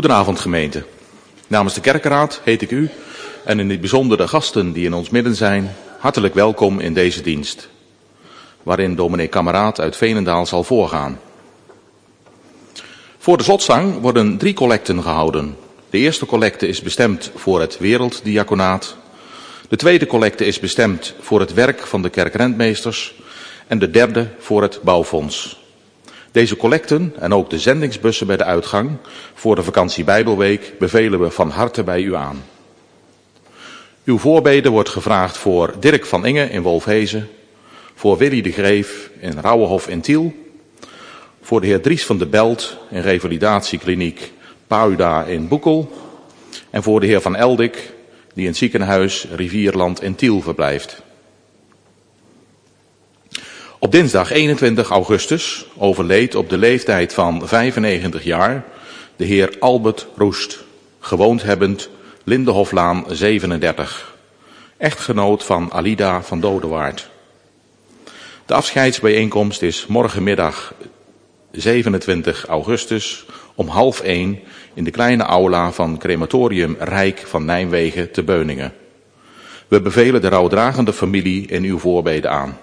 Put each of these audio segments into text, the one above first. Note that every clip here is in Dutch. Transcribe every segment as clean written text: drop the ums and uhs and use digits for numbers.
Goedenavond gemeente. Namens de kerkenraad heet ik u en in het bijzonder de gasten die in ons midden zijn, hartelijk welkom in deze dienst, waarin dominee Kameraad uit Veenendaal zal voorgaan. Voor de slotzang worden 3 collecten gehouden. De eerste collecte is bestemd voor het werelddiaconaat. De tweede collecte is bestemd voor het werk van de kerkrentmeesters en de derde voor het bouwfonds. Deze collecten en ook de zendingsbussen bij de uitgang voor de vakantie Bijbelweek bevelen we van harte bij u aan. Uw voorbede wordt gevraagd voor Dirk van Inge in Wolfhezen, voor Willy de Greef in Rauwenhof in Tiel, voor de heer Dries van de Belt in revalidatiekliniek Pauda in Boekel en voor de heer Van Eldik die in het ziekenhuis Rivierland in Tiel verblijft. Op dinsdag 21 augustus overleed op de leeftijd van 95 jaar de heer Albert Roest, gewoond hebbend Lindehoflaan 37, echtgenoot van Alida van Dodewaard. De afscheidsbijeenkomst is morgenmiddag 27 augustus om 12:30 in de kleine aula van Crematorium Rijk van Nijmegen te Beuningen. We bevelen de rouwdragende familie in uw voorbede aan.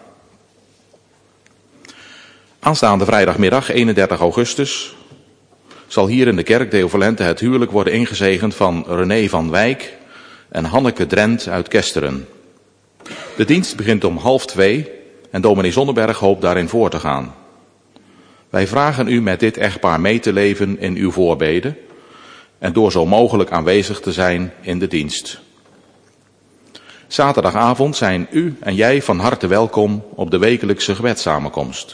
Aanstaande vrijdagmiddag 31 augustus zal hier in de kerk Deo Volente het huwelijk worden ingezegend van René van Wijk en Hanneke Drent uit Kesteren. De dienst begint om 1:30 en dominee Zonneberg hoopt daarin voor te gaan. Wij vragen u met dit echtpaar mee te leven in uw voorbeden en door zo mogelijk aanwezig te zijn in de dienst. Zaterdagavond zijn u en jij van harte welkom op de wekelijkse gebedssamenkomst.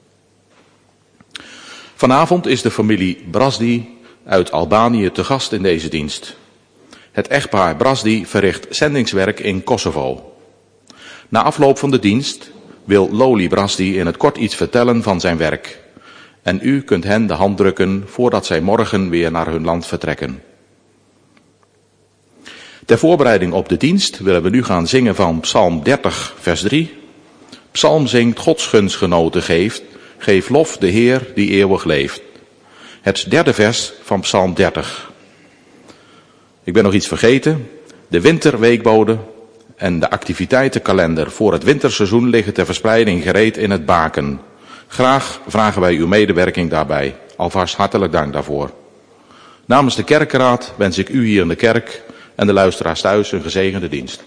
Vanavond is de familie Brasdi uit Albanië te gast in deze dienst. Het echtpaar Brasdi verricht zendingswerk in Kosovo. Na afloop van de dienst wil Loli Brasdi in het kort iets vertellen van zijn werk. En u kunt hen de hand drukken voordat zij morgen weer naar hun land vertrekken. Ter voorbereiding op de dienst willen we nu gaan zingen van Psalm 30 vers 3. Psalm zingt Gods gunstgenoten geeft. Geef lof de Heer die eeuwig leeft. Het 3e vers van Psalm 30. Ik ben nog iets vergeten. De winterweekbode en de activiteitenkalender voor het winterseizoen liggen ter verspreiding gereed in het baken. Graag vragen wij uw medewerking daarbij. Alvast hartelijk dank daarvoor. Namens de kerkenraad wens ik u hier in de kerk en de luisteraars thuis een gezegende dienst.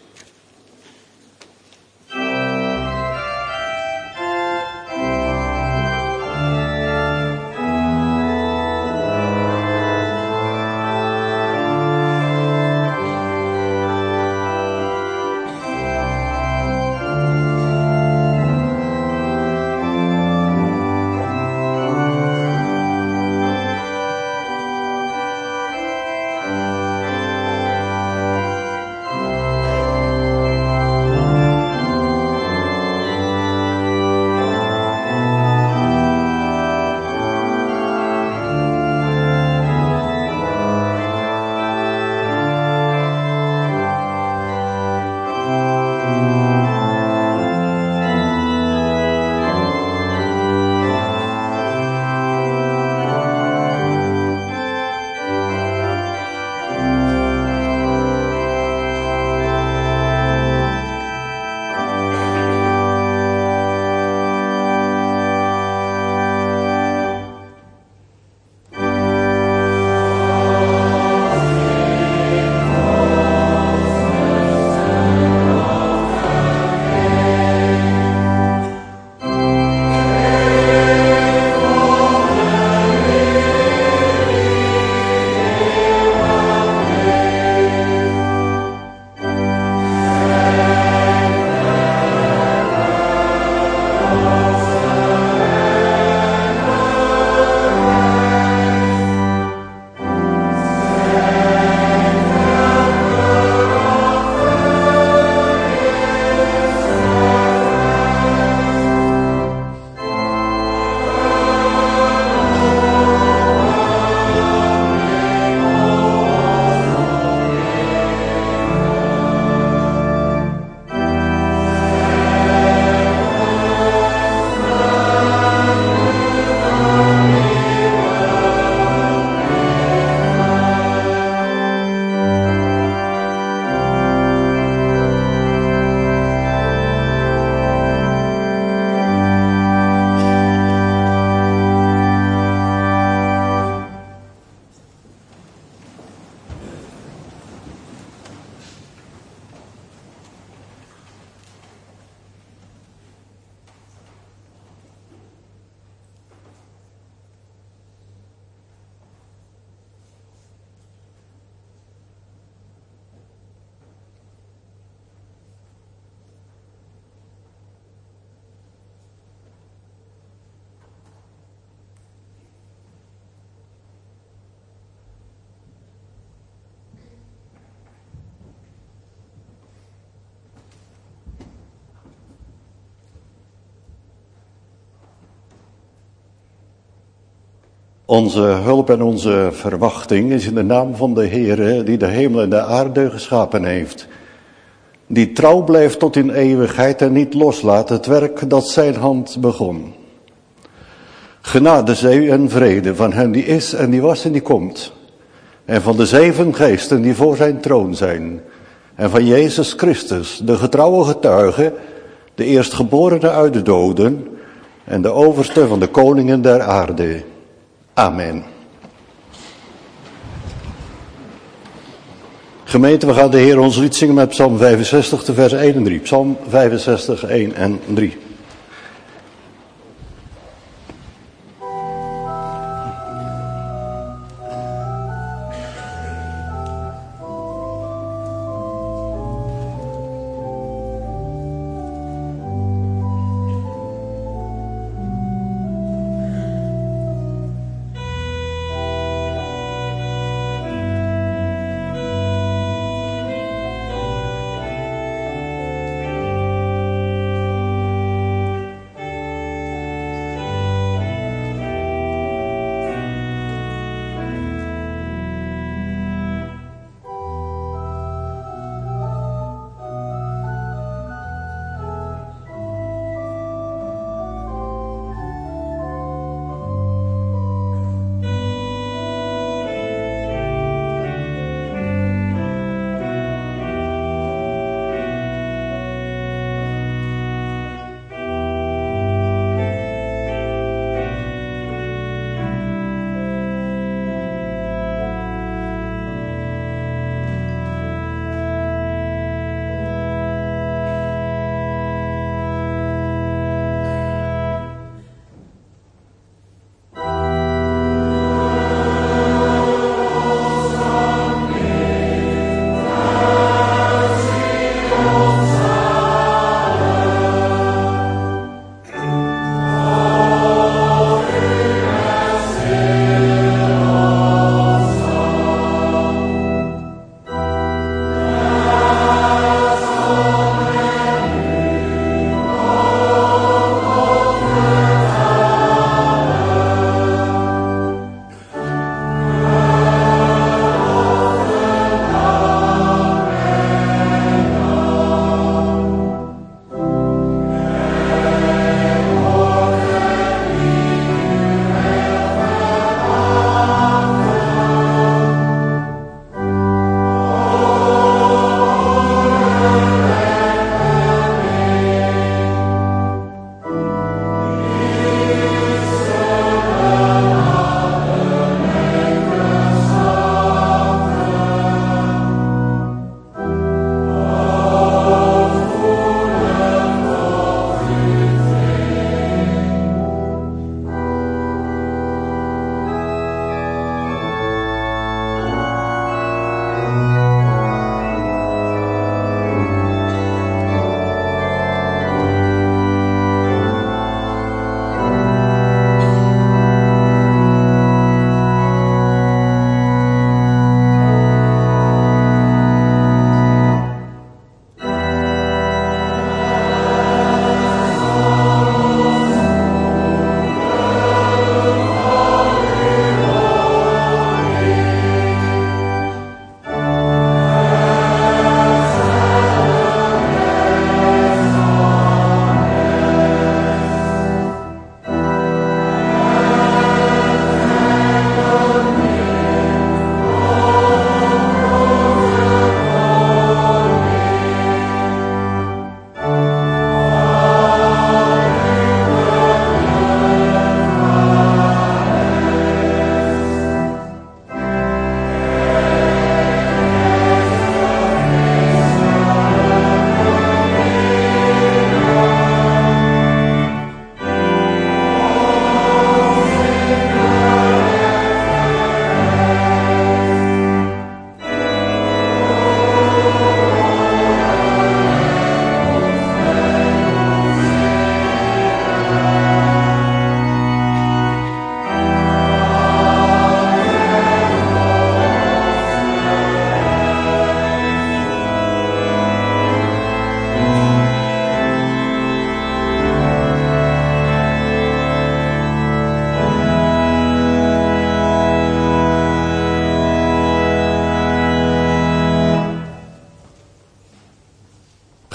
Onze hulp en onze verwachting is in de naam van de Heere die de hemel en de aarde geschapen heeft. Die trouw blijft tot in eeuwigheid en niet loslaat het werk dat zijn hand begon. Genade zij en vrede van hem die is en die was en die komt. En van de 7 geesten die voor zijn troon zijn. En van Jezus Christus, de getrouwe getuige, de eerstgeborene uit de doden en de overste van de koningen der aarde. Amen. Gemeente, we gaan de Heer ons lied zingen met Psalm 65, de vers 1 en 3. Psalm 65, 1 en 3.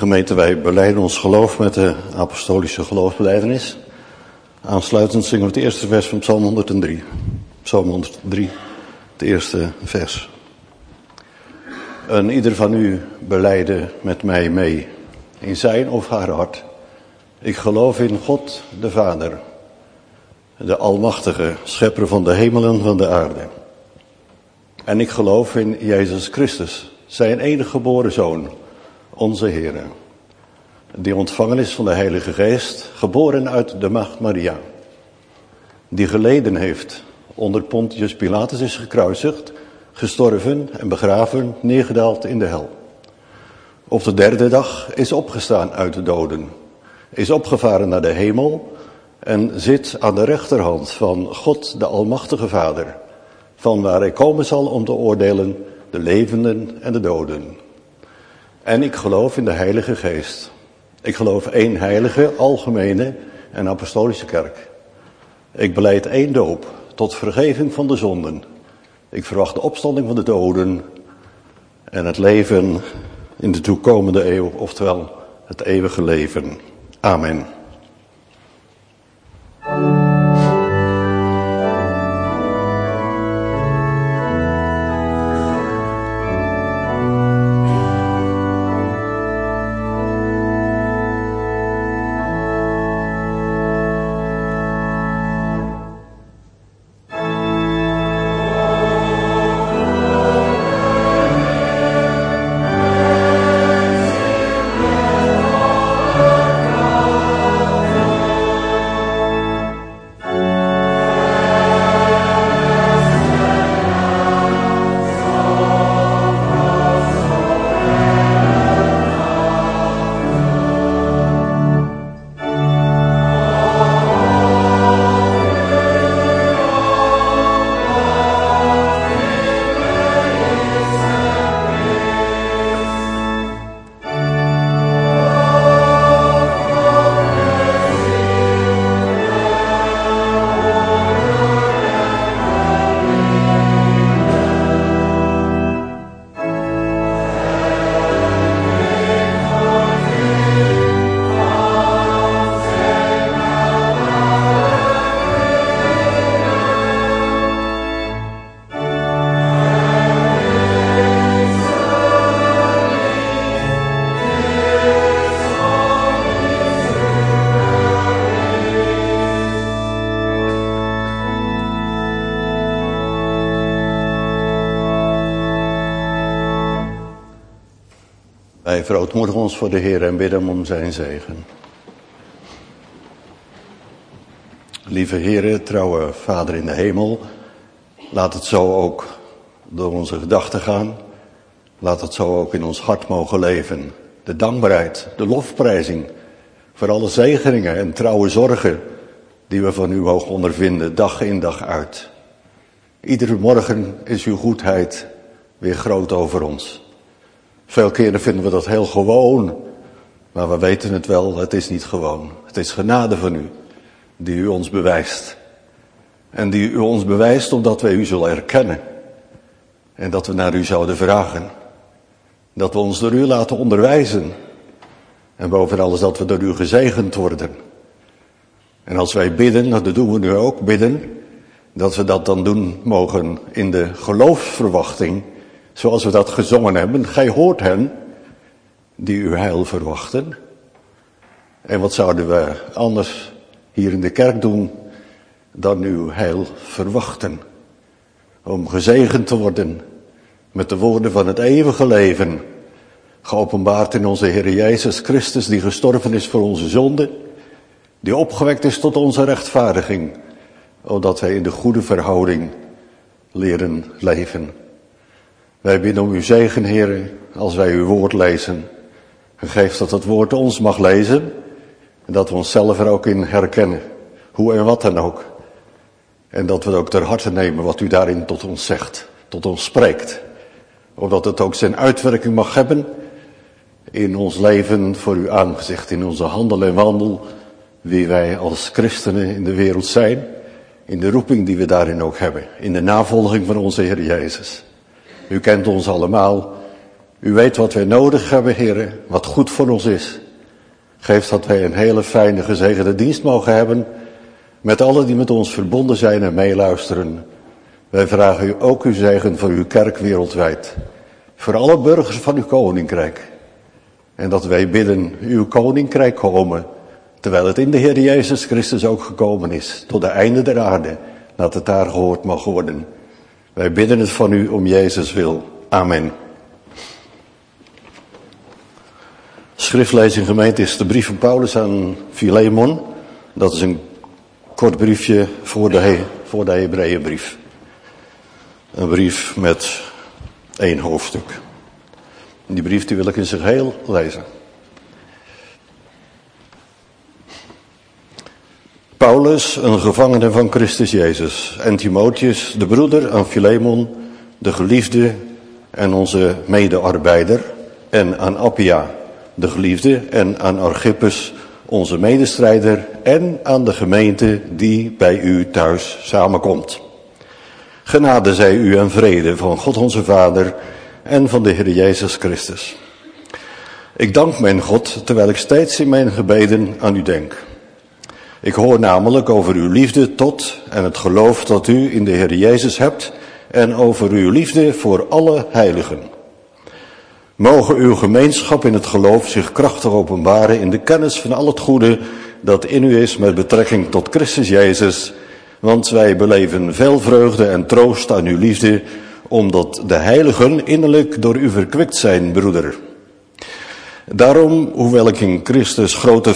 Gemeente, wij belijden ons geloof met de apostolische geloofsbelijdenis. Aansluitend zingen we het eerste vers van Psalm 103. Psalm 103, het eerste vers. En ieder van u belijde met mij mee, in zijn of haar hart. Ik geloof in God de Vader, de Almachtige, schepper van de hemelen en van de aarde. En ik geloof in Jezus Christus, zijn enige geboren Zoon, onze Heer, die ontvangen is van de Heilige Geest, geboren uit de maagd Maria, die geleden heeft, onder Pontius Pilatus is gekruisigd, gestorven en begraven, neergedaald in de hel. Op de derde dag is opgestaan uit de doden, is opgevaren naar de hemel en zit aan de rechterhand van God de Almachtige Vader, van waar hij komen zal om te oordelen de levenden en de doden. En ik geloof in de Heilige Geest. Ik geloof één heilige, algemene en apostolische kerk. Ik belijd één doop tot vergeving van de zonden. Ik verwacht de opstanding van de doden en het leven in de toekomende eeuw, oftewel het eeuwige leven. Amen. Wij verootmoedigen ons voor de Heer en bidden hem om zijn zegen. Lieve Heer, trouwe Vader in de hemel, laat het zo ook door onze gedachten gaan. Laat het zo ook in ons hart mogen leven. De dankbaarheid, de lofprijzing voor alle zegeningen en trouwe zorgen die we van u mogen ondervinden, dag in dag uit. Iedere morgen is uw goedheid weer groot over ons. Veel keren vinden we dat heel gewoon, maar we weten het wel, het is niet gewoon. Het is genade van u, die u ons bewijst. En die u ons bewijst omdat wij u zullen erkennen. En dat we naar u zouden vragen. Dat we ons door u laten onderwijzen. En boven alles dat we door u gezegend worden. En als wij bidden, dat doen we nu ook bidden, dat we dat dan doen mogen in de geloofsverwachting. Zoals we dat gezongen hebben, gij hoort hen die uw heil verwachten. En wat zouden we anders hier in de kerk doen dan uw heil verwachten? Om gezegend te worden met de woorden van het eeuwige leven, geopenbaard in onze Heer Jezus Christus, die gestorven is voor onze zonden, die opgewekt is tot onze rechtvaardiging, opdat wij in de goede verhouding leren leven. Wij bidden om uw zegen, Heer, als wij uw woord lezen. En geef dat het woord ons mag lezen. En dat we onszelf er ook in herkennen. Hoe en wat dan ook. En dat we het ook ter harte nemen wat u daarin tot ons zegt. Tot ons spreekt. Opdat het ook zijn uitwerking mag hebben in ons leven voor uw aangezicht. In onze handel en wandel. Wie wij als christenen in de wereld zijn. In de roeping die we daarin ook hebben. In de navolging van onze Heer Jezus. U kent ons allemaal U weet wat wij nodig hebben, heren, wat goed voor ons is. Geef dat wij een hele fijne, gezegende dienst mogen hebben met allen die met ons verbonden zijn en meeluisteren. Wij vragen u ook uw zegen voor uw kerk wereldwijd. Voor alle burgers van uw koninkrijk. En dat wij bidden uw koninkrijk komen, terwijl het in de Heer Jezus Christus ook gekomen is, tot de einde der aarde, dat het daar gehoord mag worden. Wij bidden het van u om Jezus wil. Amen. Schriftlezing gemeente is de brief van Paulus aan Filemon. Dat is een kort briefje voor de Hebreeënbrief. Een brief met 1 hoofdstuk. Die brief die wil ik in zijn geheel lezen. Paulus, een gevangene van Christus Jezus, en Timotheus, de broeder, aan Filemon, de geliefde en onze medearbeider, en aan Appia, de geliefde, en aan Archippus, onze medestrijder, en aan de gemeente die bij u thuis samenkomt. Genade zij u en vrede van God onze Vader en van de Heer Jezus Christus. Ik dank mijn God, terwijl ik steeds in mijn gebeden aan u denk. Ik hoor namelijk over uw liefde tot en het geloof dat u in de Heer Jezus hebt en over uw liefde voor alle heiligen. Mogen uw gemeenschap in het geloof zich krachtig openbaren in de kennis van al het goede dat in u is met betrekking tot Christus Jezus, want wij beleven veel vreugde en troost aan uw liefde, omdat de heiligen innerlijk door u verkwikt zijn, broeder. Daarom, hoewel ik in Christus grote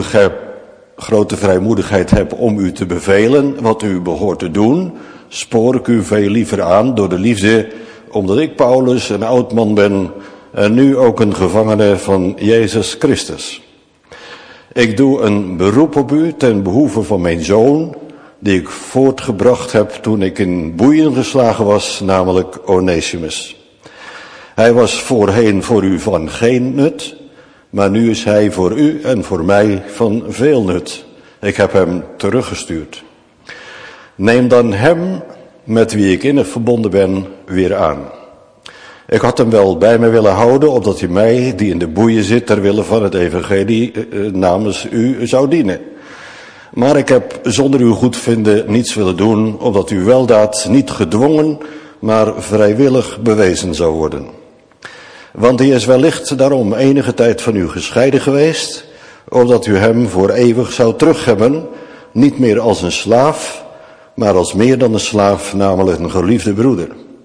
vrijmoedigheid heb om u te bevelen wat u behoort te doen, spoor ik u veel liever aan door de liefde, omdat ik Paulus een oud man ben en nu ook een gevangene van Jezus Christus. Ik doe een beroep op u ten behoeve van mijn zoon, die ik voortgebracht heb toen ik in boeien geslagen was, namelijk Onesimus. Hij was voorheen voor u van geen nut, maar nu is hij voor u en voor mij van veel nut. Ik heb hem teruggestuurd. Neem dan hem, met wie ik innig verbonden ben, weer aan. Ik had hem wel bij me willen houden, opdat hij mij, die in de boeien zit, ter wille van het evangelie, namens u zou dienen. Maar ik heb zonder uw goedvinden niets willen doen, opdat uw weldaad niet gedwongen, maar vrijwillig bewezen zou worden. Want hij is wellicht daarom enige tijd van u gescheiden geweest, opdat u hem voor eeuwig zou terughebben, niet meer als een slaaf, maar als meer dan een slaaf, namelijk een geliefde broeder.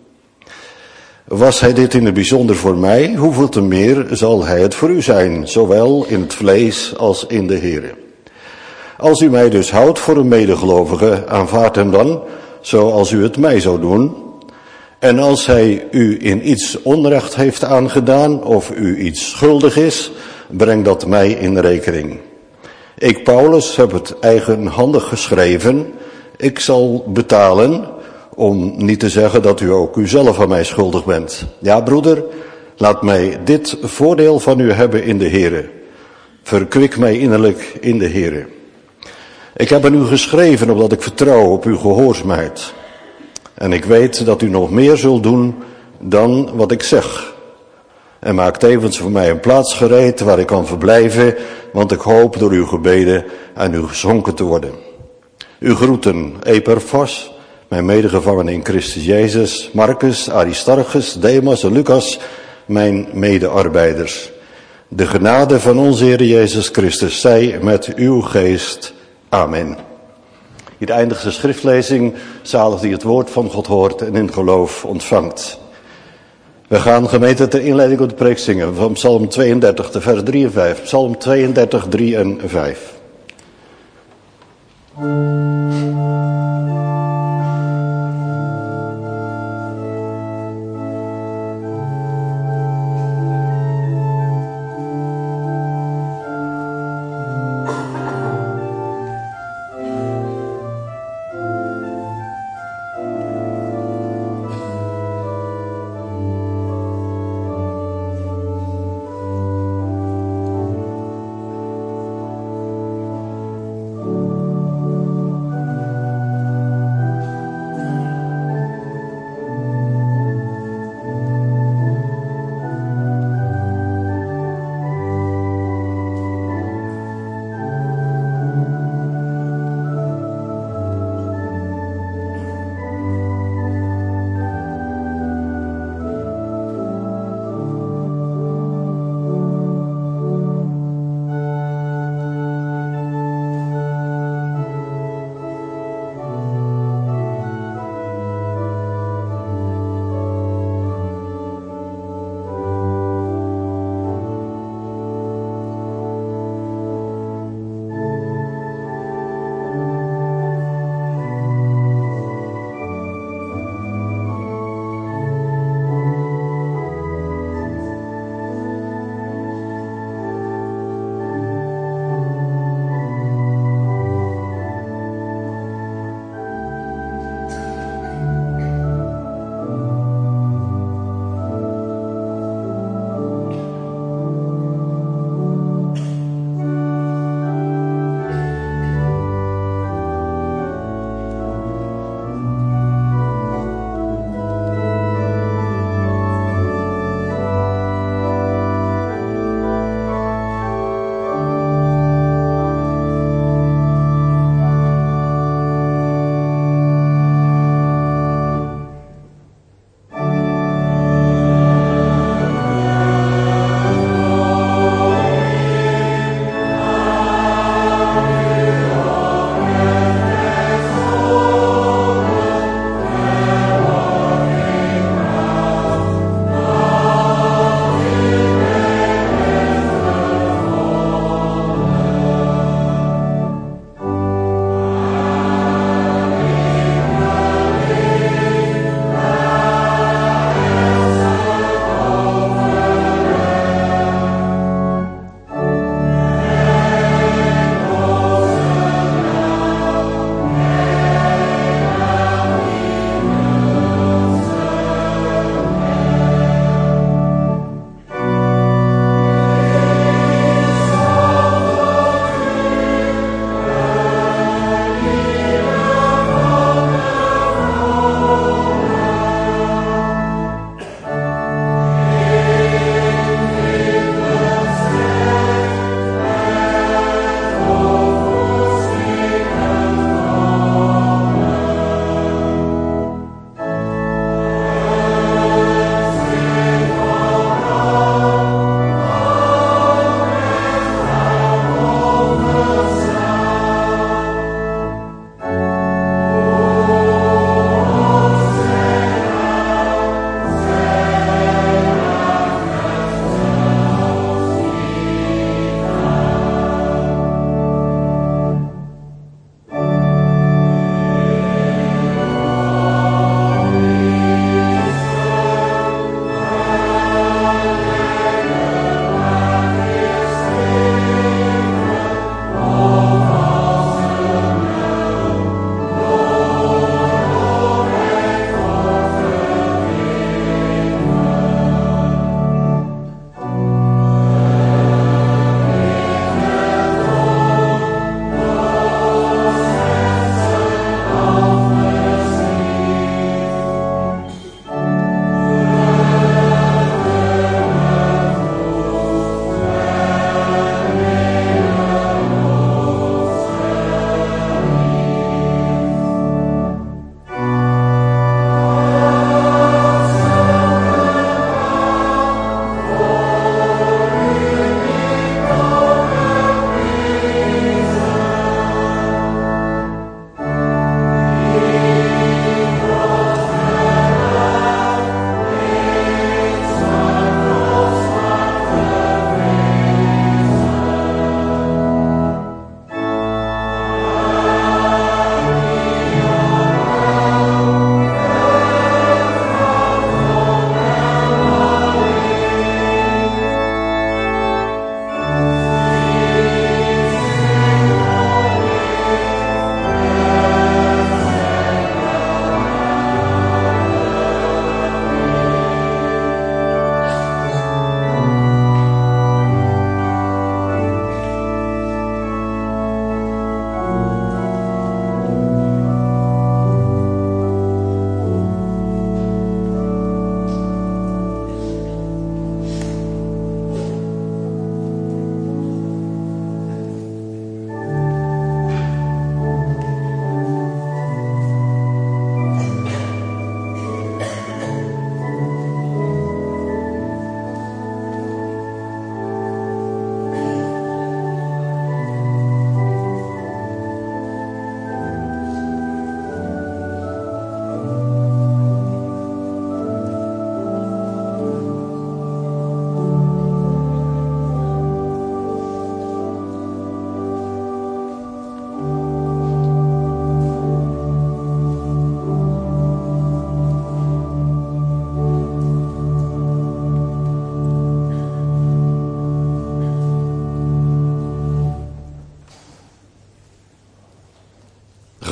Was hij dit in het bijzonder voor mij, hoeveel te meer zal hij het voor u zijn, zowel in het vlees als in de Here. Als u mij dus houdt voor een medegelovige, aanvaard hem dan, zoals u het mij zou doen. En als hij u in iets onrecht heeft aangedaan, of u iets schuldig is, breng dat mij in rekening. Ik, Paulus, heb het eigenhandig geschreven, ik zal betalen, om niet te zeggen dat u ook uzelf aan mij schuldig bent. Ja, broeder, laat mij dit voordeel van u hebben in de Here. Verkwik mij innerlijk in de Here. Ik heb aan u geschreven, omdat ik vertrouw op uw gehoorzaamheid. En ik weet dat u nog meer zult doen dan wat ik zeg. En maak tevens voor mij een plaats gereed waar ik kan verblijven, want ik hoop door uw gebeden aan u geschonken te worden. U groeten Epaphras, mijn medegevangene in Christus Jezus, Marcus, Aristarchus, Demas en Lucas, mijn medearbeiders. De genade van onze Heer Jezus Christus zij met uw geest. Amen. Hier eindigt de schriftlezing, zalig die het woord van God hoort en in geloof ontvangt. We gaan gemeente ter inleiding op de preek zingen van Psalm 32, de vers 3 en 5. Psalm 32, 3 en 5.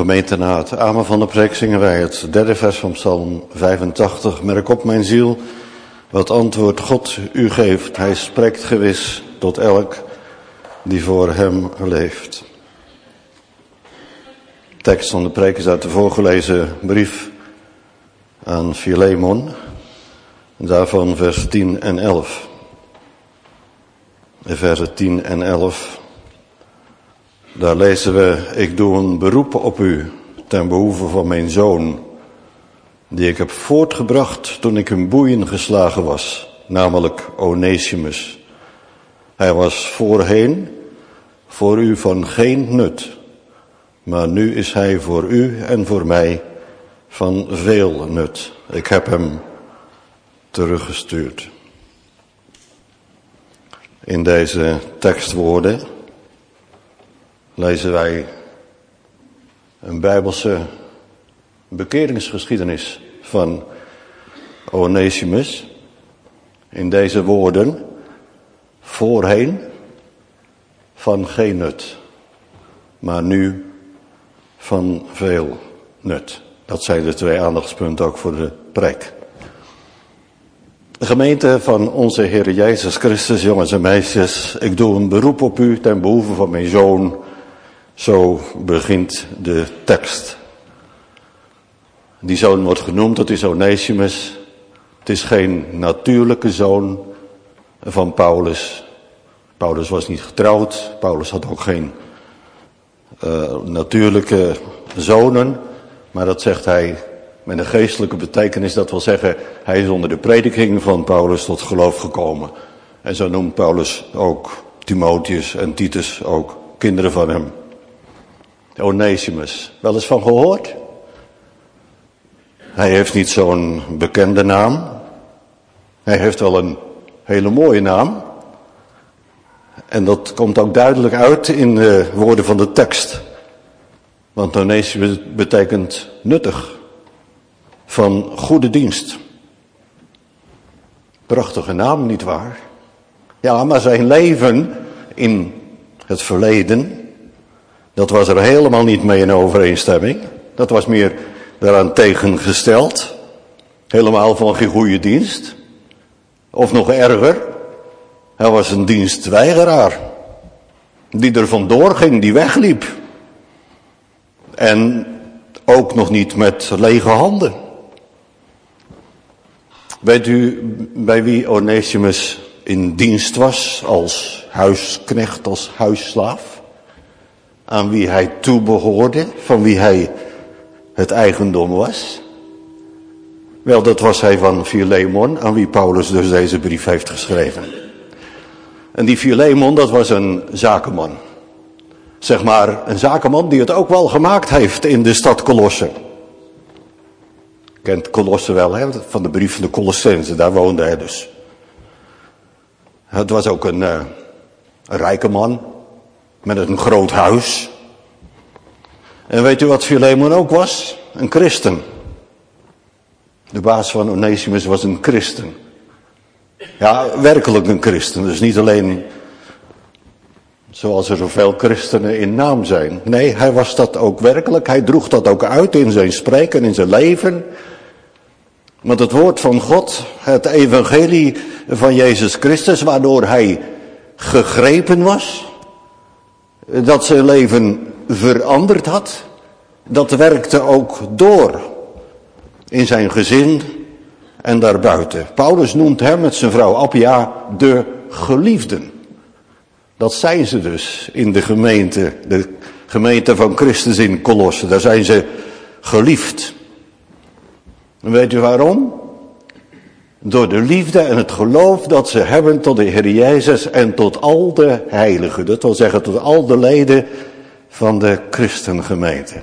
Gemeente, na het amen van de preek zingen wij het derde vers van Psalm 85. Merk op, mijn ziel, wat antwoord God u geeft. Hij spreekt gewis tot elk die voor hem leeft. De tekst van de preek is uit de voorgelezen brief aan Philemon. Daarvan vers 10 en 11. In versen 10 en 11. Daar lezen we: ik doe een beroep op u ten behoeve van mijn zoon, die ik heb voortgebracht toen ik in boeien geslagen was, namelijk Onesimus. Hij was voorheen voor u van geen nut, maar nu is hij voor u en voor mij van veel nut. Ik heb hem teruggestuurd. In deze tekstwoorden lezen wij een Bijbelse bekeringsgeschiedenis van Onesimus. In deze woorden: voorheen van geen nut, maar nu van veel nut. Dat zijn de twee aandachtspunten ook voor de preek. De gemeente van onze Heer Jezus Christus, jongens en meisjes, ik doe een beroep op u ten behoeve van mijn zoon. Zo begint de tekst. Die zoon wordt genoemd, dat is Onesimus. Het is geen natuurlijke zoon van Paulus. Paulus was niet getrouwd. Paulus had ook geen natuurlijke zonen. Maar dat zegt hij met een geestelijke betekenis. Dat wil zeggen, hij is onder de prediking van Paulus tot geloof gekomen. En zo noemt Paulus ook Timotheus en Titus ook kinderen van hem. Onesimus, wel eens van gehoord? Hij heeft niet zo'n bekende naam. Hij heeft wel een hele mooie naam. En dat komt ook duidelijk uit in de woorden van de tekst. Want Onesimus betekent nuttig, van goede dienst. Prachtige naam, nietwaar? Ja, maar zijn leven in het verleden, dat was er helemaal niet mee in overeenstemming. Dat was meer daaraan tegengesteld. Helemaal van geen goede dienst. Of nog erger, hij was een dienstweigeraar. Die er vandoor ging, die wegliep. En ook nog niet met lege handen. Weet u bij wie Onesimus in dienst was als huisknecht, als huisslaaf? Aan wie hij toebehoorde, van wie hij het eigendom was? Wel, dat was hij van Philemon, aan wie Paulus dus deze brief heeft geschreven. En die Philemon, dat was een zakenman. Zeg maar, een zakenman die het ook wel gemaakt heeft in de stad Colosse. Kent Colosse wel, hè? Van de brief van de Colossenzen, daar woonde hij dus. Het was ook een rijke man, met een groot huis. En weet u wat Philemon ook was? Een christen. De baas van Onesimus was een christen. Ja, werkelijk een christen. Dus niet alleen zoals er zoveel christenen in naam zijn. Nee, hij was dat ook werkelijk. Hij droeg dat ook uit in zijn spreken, in zijn leven. Want het woord van God, het evangelie van Jezus Christus, waardoor hij gegrepen was, dat zijn leven veranderd had, dat werkte ook door in zijn gezin en daarbuiten. Paulus noemt hem met zijn vrouw Appia de geliefden. Dat zijn ze dus in de gemeente van Christus in Colosse. Daar zijn ze geliefd. En weet u waarom? Door de liefde en het geloof dat ze hebben tot de Heer Jezus en tot al de heiligen. Dat wil zeggen tot al de leden van de christengemeente.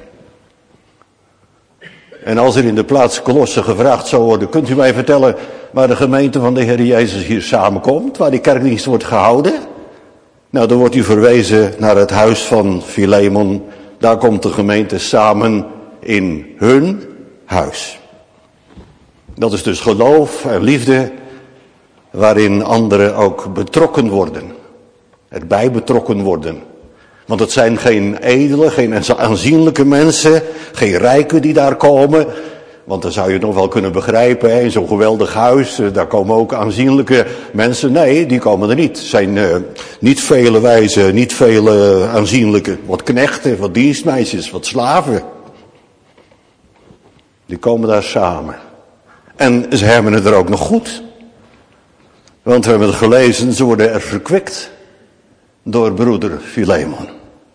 En als er in de plaats Colosse gevraagd zou worden, kunt u mij vertellen waar de gemeente van de Heer Jezus hier samenkomt, waar die kerkdienst wordt gehouden? Nou, dan wordt u verwezen naar het huis van Philemon. Daar komt de gemeente samen in hun huis. Dat is dus geloof en liefde waarin anderen ook betrokken worden. Erbij betrokken worden. Want het zijn geen edele, geen aanzienlijke mensen, geen rijken die daar komen. Want dan zou je het nog wel kunnen begrijpen, hè? In zo'n geweldig huis, daar komen ook aanzienlijke mensen. Nee, die komen er niet. Het zijn niet vele wijzen, niet vele aanzienlijke. Wat knechten, wat dienstmeisjes, wat slaven. Die komen daar samen. En ze hebben het er ook nog goed. Want we hebben het gelezen, ze worden er verkwikt door broeder Filemon.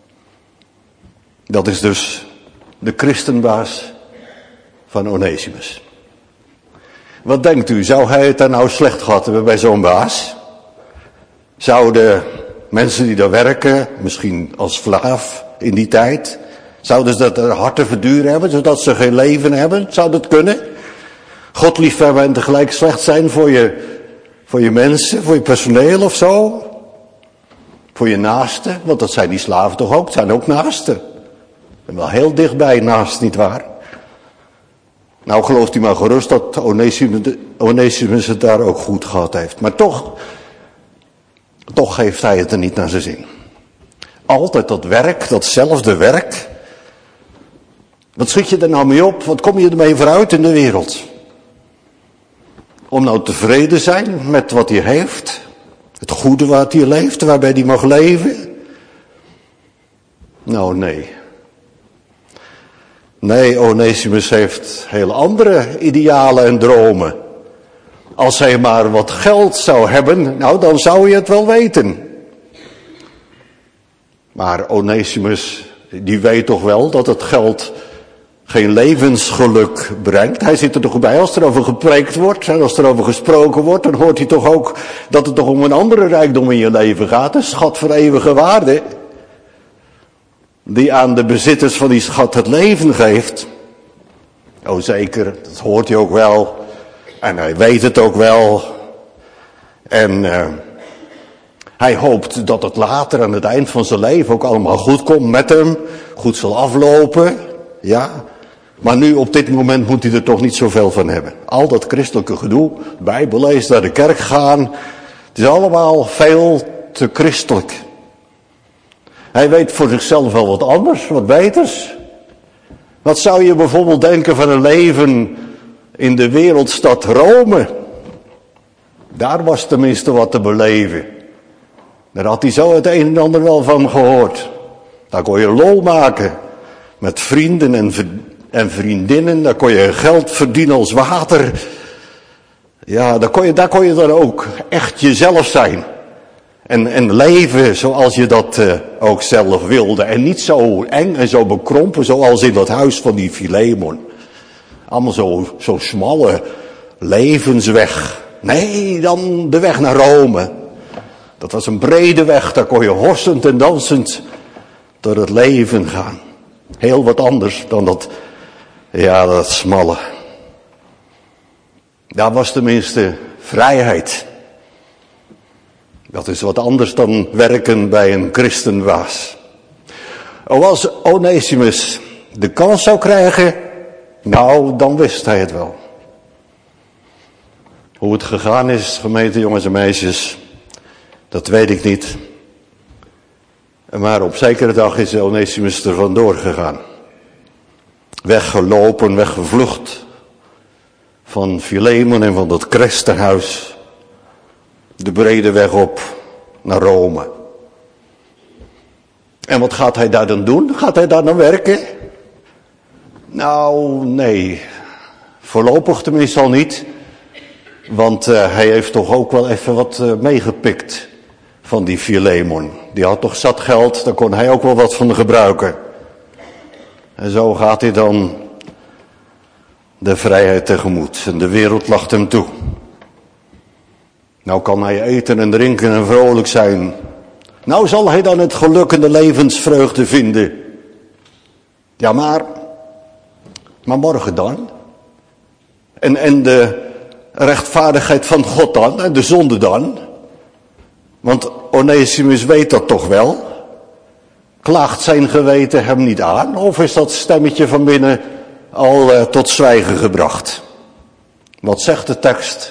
Dat is dus de christenbaas van Onesimus. Wat denkt u, zou hij het daar nou slecht gehad hebben bij zo'n baas? Zouden mensen die daar werken, misschien als slaaf in die tijd, zouden ze dat er hard te verduren hebben, zodat ze geen leven hebben? Zou dat kunnen? God liefhebben en tegelijk slecht zijn voor je mensen, voor je personeel of zo? Voor je naasten, want dat zijn die slaven toch ook, het zijn ook naasten. En wel heel dichtbij naast, nietwaar? Nou, gelooft u maar gerust dat Onesimus het daar ook goed gehad heeft. Maar toch heeft hij het er niet naar zijn zin. Altijd dat werk, datzelfde werk. Wat schiet je er nou mee op? Wat kom je ermee vooruit in de wereld? Om nou tevreden zijn met wat hij heeft. Het goede wat hij leeft, waarbij hij mag leven. Nou, nee. Nee, Onesimus heeft heel andere idealen en dromen. Als hij maar wat geld zou hebben, nou dan zou je het wel weten. Maar Onesimus, die weet toch wel dat het geld geen levensgeluk brengt. Hij zit er toch bij als er over gepreekt wordt en als er over gesproken wordt, dan hoort hij toch ook dat het toch om een andere rijkdom in je leven gaat. Een schat van eeuwige waarde. Die aan de bezitters van die schat het leven geeft. Oh zeker, dat hoort hij ook wel. En hij weet het ook wel. En hij hoopt dat het later aan het eind van zijn leven ook allemaal goed komt met hem. Goed zal aflopen. Ja. Maar nu op dit moment moet hij er toch niet zoveel van hebben. Al dat christelijke gedoe, Bijbel lezen, naar de kerk gaan. Het is allemaal veel te christelijk. Hij weet voor zichzelf wel wat anders, wat beters. Wat zou je bijvoorbeeld denken van een leven in de wereldstad Rome? Daar was tenminste wat te beleven. Daar had hij zo het een en ander wel van gehoord. Daar kon je lol maken met vrienden en vriendinnen. Daar kon je geld verdienen als water. Ja, daar kon je dan ook echt jezelf zijn. En leven zoals je dat ook zelf wilde. En niet zo eng en zo bekrompen zoals in dat huis van die Filemon. Allemaal zo smalle levensweg. Nee, dan de weg naar Rome. Dat was een brede weg, daar kon je horsend en dansend door het leven gaan. Heel wat anders dan dat smalle. Daar was tenminste vrijheid. Dat is wat anders dan werken bij een christenbaas. Als Onesimus de kans zou krijgen, nou, dan wist hij het wel. Hoe het gegaan is, gemeente jongens en meisjes, dat weet ik niet. Maar op zekere dag is Onesimus er vandoor gegaan. Weggelopen, weggevlucht van Filemon en van dat christenhuis. De brede weg op naar Rome. En wat gaat hij daar dan doen? Gaat hij daar dan werken? Nou, nee. Voorlopig tenminste al niet. Want hij heeft toch ook wel even wat meegepikt van die Filemon. Die had toch zat geld, daar kon hij ook wel wat van gebruiken. En zo gaat hij dan de vrijheid tegemoet. En de wereld lacht hem toe. Nou kan hij eten en drinken en vrolijk zijn. Nou zal hij dan het geluk en de levensvreugde vinden. Ja, maar morgen dan? En de rechtvaardigheid van God dan? En de zonde dan? Want Onesimus weet dat toch wel? Klaagt zijn geweten hem niet aan? Of is dat stemmetje van binnen al tot zwijgen gebracht? Wat zegt de tekst?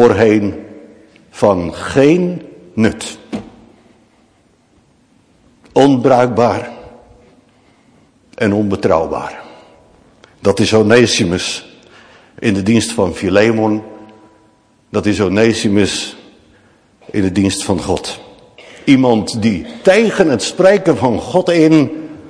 Voorheen van geen nut. onbruikbaar en onbetrouwbaar. Dat is Onesimus in de dienst van Filemon. Dat is Onesimus in de dienst van God. Iemand die tegen het spreken van God in,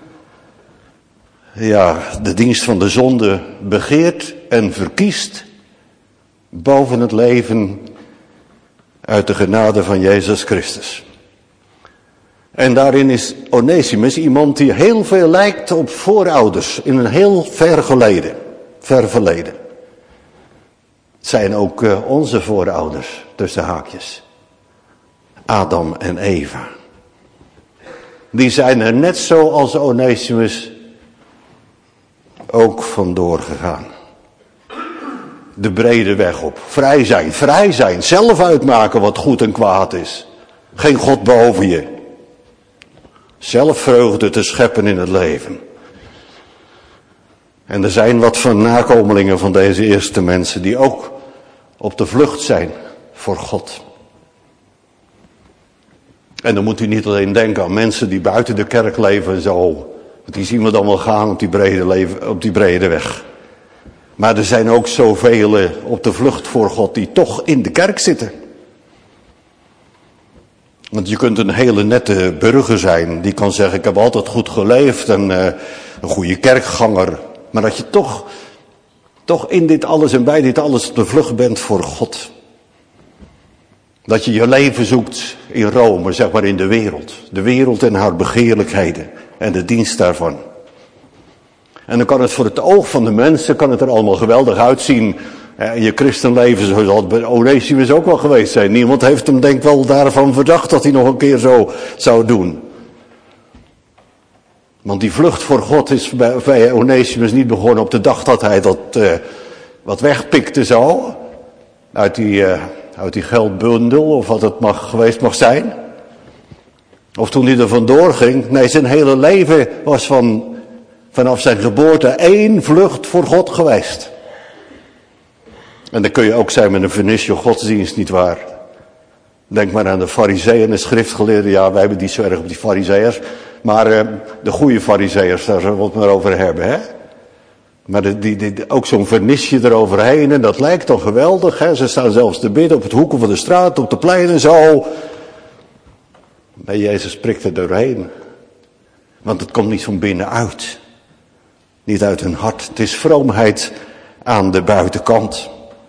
de dienst van de zonde begeert en verkiest boven het leven uit de genade van Jezus Christus. En daarin is Onesimus iemand die heel veel lijkt op voorouders in een heel ver verleden. Het zijn ook onze voorouders, tussen haakjes. Adam en Eva. Die zijn er net zo als Onesimus ook vandoor gegaan. De brede weg op. Vrij zijn. Zelf uitmaken wat goed en kwaad is. Geen God boven je. Zelf vreugde te scheppen in het leven. En er zijn wat van nakomelingen van deze eerste mensen die ook op de vlucht zijn voor God. En dan moet u niet alleen denken aan mensen die buiten de kerk leven en zo. Want die zien we dan wel gaan op die brede weg. Maar er zijn ook zoveel op de vlucht voor God die toch in de kerk zitten. Want je kunt een hele nette burger zijn. Die kan zeggen, ik heb altijd goed geleefd en een goede kerkganger. Maar dat je toch in dit alles en bij dit alles op de vlucht bent voor God. Dat je je leven zoekt in Rome, zeg maar in de wereld. De wereld en haar begeerlijkheden en de dienst daarvan. En dan kan het voor het oog van de mensen, kan het er allemaal geweldig uitzien. Je christenleven zal het bij Onesimus ook wel geweest zijn. Niemand heeft hem denk wel daarvan verdacht dat hij nog een keer zo zou doen. Want die vlucht voor God is bij Onesimus niet begonnen op de dag dat hij dat wat wegpikte zo. Uit die geldbundel of wat het geweest mag zijn. Of toen hij er vandoor ging. Nee, zijn hele leven was vanaf zijn geboorte één vlucht voor God geweest. En dan kun je ook zijn met een vernisje godsdienst, nietwaar? Denk maar aan de farizeeën en de schriftgeleerden. Ja, wij hebben niet zo erg op die farizeeërs. Maar de goede farizeeërs, daar zullen we het maar over hebben, hè? Maar ook zo'n vernisje eroverheen. En dat lijkt toch geweldig, hè? Ze staan zelfs te bidden op het hoeken van de straat, op de plein en zo. Maar Jezus prikt er doorheen. Want het komt niet van binnenuit. Niet uit hun hart. Het is vroomheid aan de buitenkant.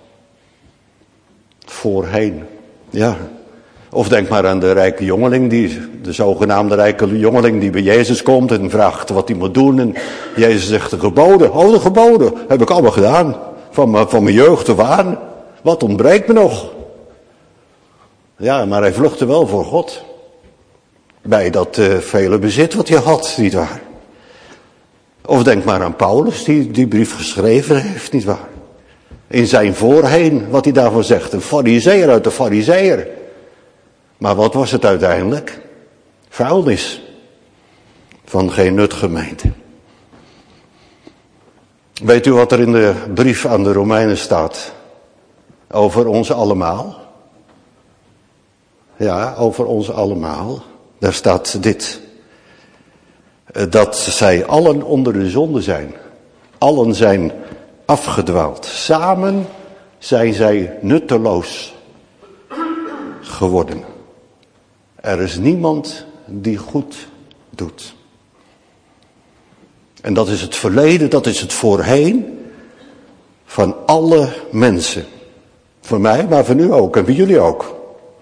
Voorheen. Ja. Of denk maar aan de rijke jongeling, de zogenaamde rijke jongeling die bij Jezus komt en vraagt wat hij moet doen. En Jezus zegt de geboden. Oh, de geboden heb ik allemaal gedaan. Van mijn jeugd af aan. Wat ontbreekt me nog? Ja, maar hij vluchtte wel voor God. Bij dat vele bezit wat hij had, nietwaar? Of denk maar aan Paulus, die brief geschreven heeft, nietwaar? In zijn voorheen, wat hij daarvoor zegt. Een farizeeër uit de farizeeër. Maar wat was het uiteindelijk? Vuilnis. Van geen nut gemeente. Weet u wat er in de brief aan de Romeinen staat? Over ons allemaal. Ja, over ons allemaal. Daar staat dit. Dat zij allen onder de zonde zijn. Allen zijn afgedwaald. Samen zijn zij nutteloos geworden. Er is niemand die goed doet. En dat is het verleden, dat is het voorheen van alle mensen. Voor mij, maar voor u ook en voor jullie ook.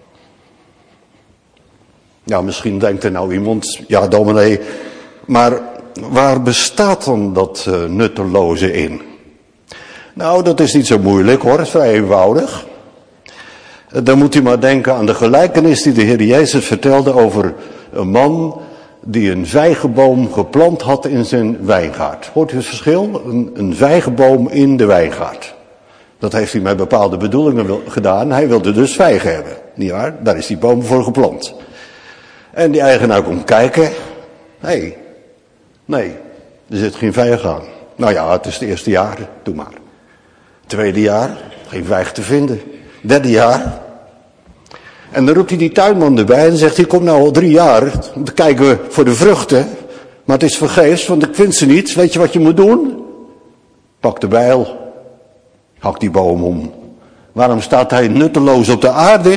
Ja, misschien denkt er nou iemand, ja dominee, maar waar bestaat dan dat nutteloze in? Nou, dat is niet zo moeilijk hoor, het is vrij eenvoudig. Dan moet u maar denken aan de gelijkenis die de Heer Jezus vertelde over een man die een vijgenboom geplant had in zijn wijngaard. Hoort u het verschil? Een vijgenboom in de wijngaard. Dat heeft hij met bepaalde bedoelingen gedaan. Hij wilde dus vijgen hebben. Niet waar? Daar is die boom voor geplant. En die eigenaar komt kijken. Nee, er zit geen vijg aan. Nou ja, het is het eerste jaar, doe maar. Tweede jaar, geen vijg te vinden. Derde jaar. En dan roept hij die tuinman erbij en zegt hij, kom nou al 3 jaar, dan kijken we voor de vruchten. Maar het is vergeefs, want ik vind ze niet. Weet je wat je moet doen? Pak de bijl, hak die boom om. Waarom staat hij nutteloos op de aarde?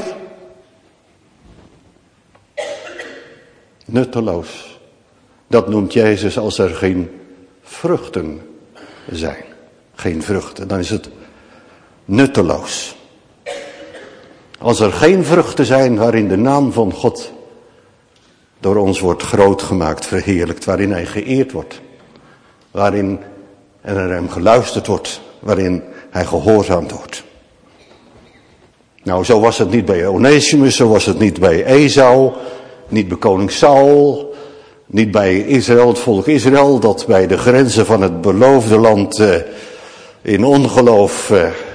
Nutteloos. Dat noemt Jezus als er geen vruchten zijn. Geen vruchten, dan is het nutteloos. Als er geen vruchten zijn waarin de naam van God door ons wordt groot gemaakt, verheerlijkt, waarin hij geëerd wordt, waarin er naar hem geluisterd wordt, waarin hij gehoorzaamd wordt. Nou, zo was het niet bij Onesimus, zo was het niet bij Esau, niet bij koning Saul, niet bij Israël, het volk Israël, dat bij de grenzen van het beloofde land in ongeloof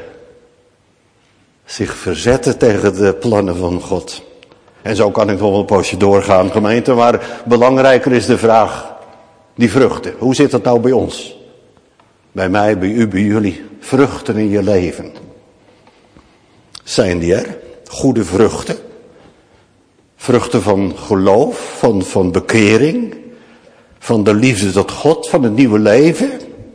zich verzette tegen de plannen van God. En zo kan ik nog wel een poosje doorgaan, gemeente, maar belangrijker is de vraag, die vruchten. Hoe zit dat nou bij ons? Bij mij, bij u, bij jullie. Vruchten in je leven. Zijn die er? Goede vruchten. Vruchten van geloof, van bekering, van de liefde tot God, van het nieuwe leven.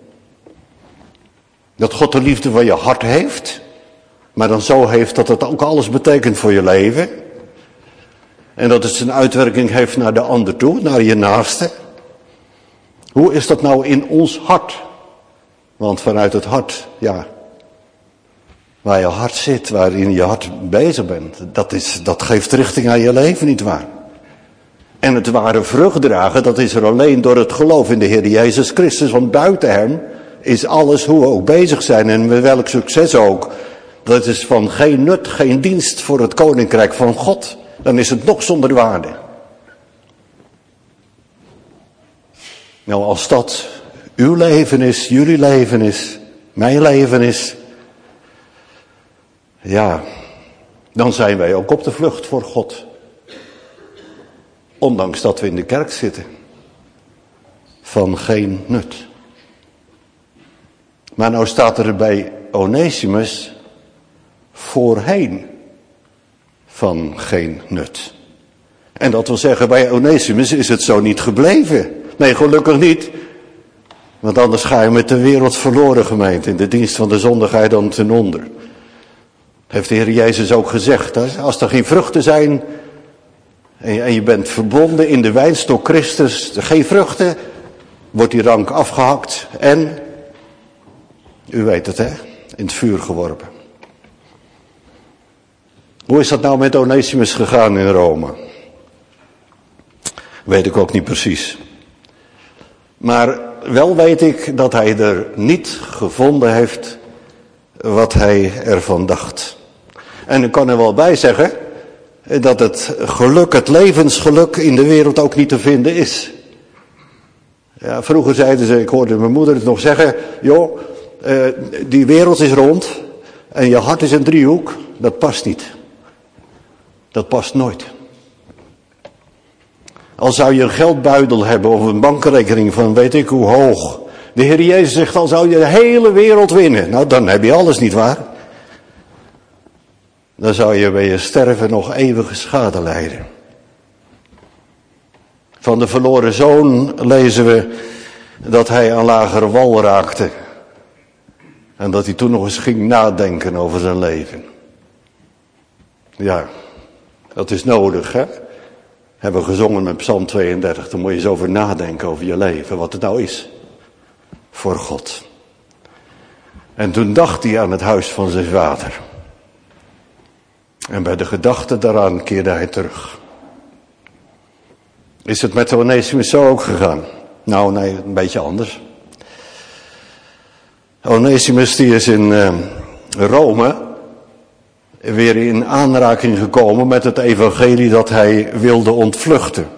Dat God de liefde van je hart heeft, maar dan zo heeft dat het ook alles betekent voor je leven. En dat het zijn uitwerking heeft naar de ander toe, naar je naaste. Hoe is dat nou in ons hart? Want vanuit het hart, ja, waar je hart zit, waarin je hart bezig bent, dat geeft richting aan je leven, nietwaar? En het ware vrucht dragen, dat is er alleen door het geloof in de Heer Jezus Christus. Want buiten hem is alles hoe we ook bezig zijn en met welk succes ook. Dat is van geen nut, geen dienst voor het koninkrijk van God. Dan is het nog zonder waarde. Nou, als dat uw leven is, jullie leven is, mijn leven is, ja, dan zijn wij ook op de vlucht voor God. Ondanks dat we in de kerk zitten. Van geen nut. Maar nou staat er bij Onesimus voorheen van geen nut. En dat wil zeggen, bij Onesimus is het zo niet gebleven. Nee, gelukkig niet. Want anders ga je met de wereld verloren, gemeente. In de dienst van de zondigheid dan ten onder. Heeft de Heer Jezus ook gezegd. Hè? Als er geen vruchten zijn en je bent verbonden in de wijnstok Christus, geen vruchten, wordt die rank afgehakt en, u weet het hè, in het vuur geworpen. Hoe is dat nou met Onesimus gegaan in Rome? Weet ik ook niet precies. Maar wel weet ik dat hij er niet gevonden heeft wat hij ervan dacht. En ik kan er wel bij zeggen dat het geluk, het levensgeluk in de wereld ook niet te vinden is. Ja, vroeger zeiden ze, ik hoorde mijn moeder het nog zeggen, joh, die wereld is rond en je hart is een driehoek, dat past niet. Dat past nooit. Al zou je een geldbuidel hebben of een bankrekening van weet ik hoe hoog. De Heer Jezus zegt, al zou je de hele wereld winnen. Nou, dan heb je alles, nietwaar? Dan zou je bij je sterven nog eeuwige schade lijden. Van de verloren zoon lezen we dat hij aan lagere wal raakte. En dat hij toen nog eens ging nadenken over zijn leven. Ja, dat is nodig, hè? Hebben we gezongen met Psalm 32. Dan moet je eens over nadenken over je leven, wat het nou is. Voor God. En toen dacht hij aan het huis van zijn vader. En bij de gedachte daaraan keerde hij terug. Is het met Onesimus zo ook gegaan? Nou, nee, een beetje anders. Onesimus die is in Rome weer in aanraking gekomen met het evangelie dat hij wilde ontvluchten.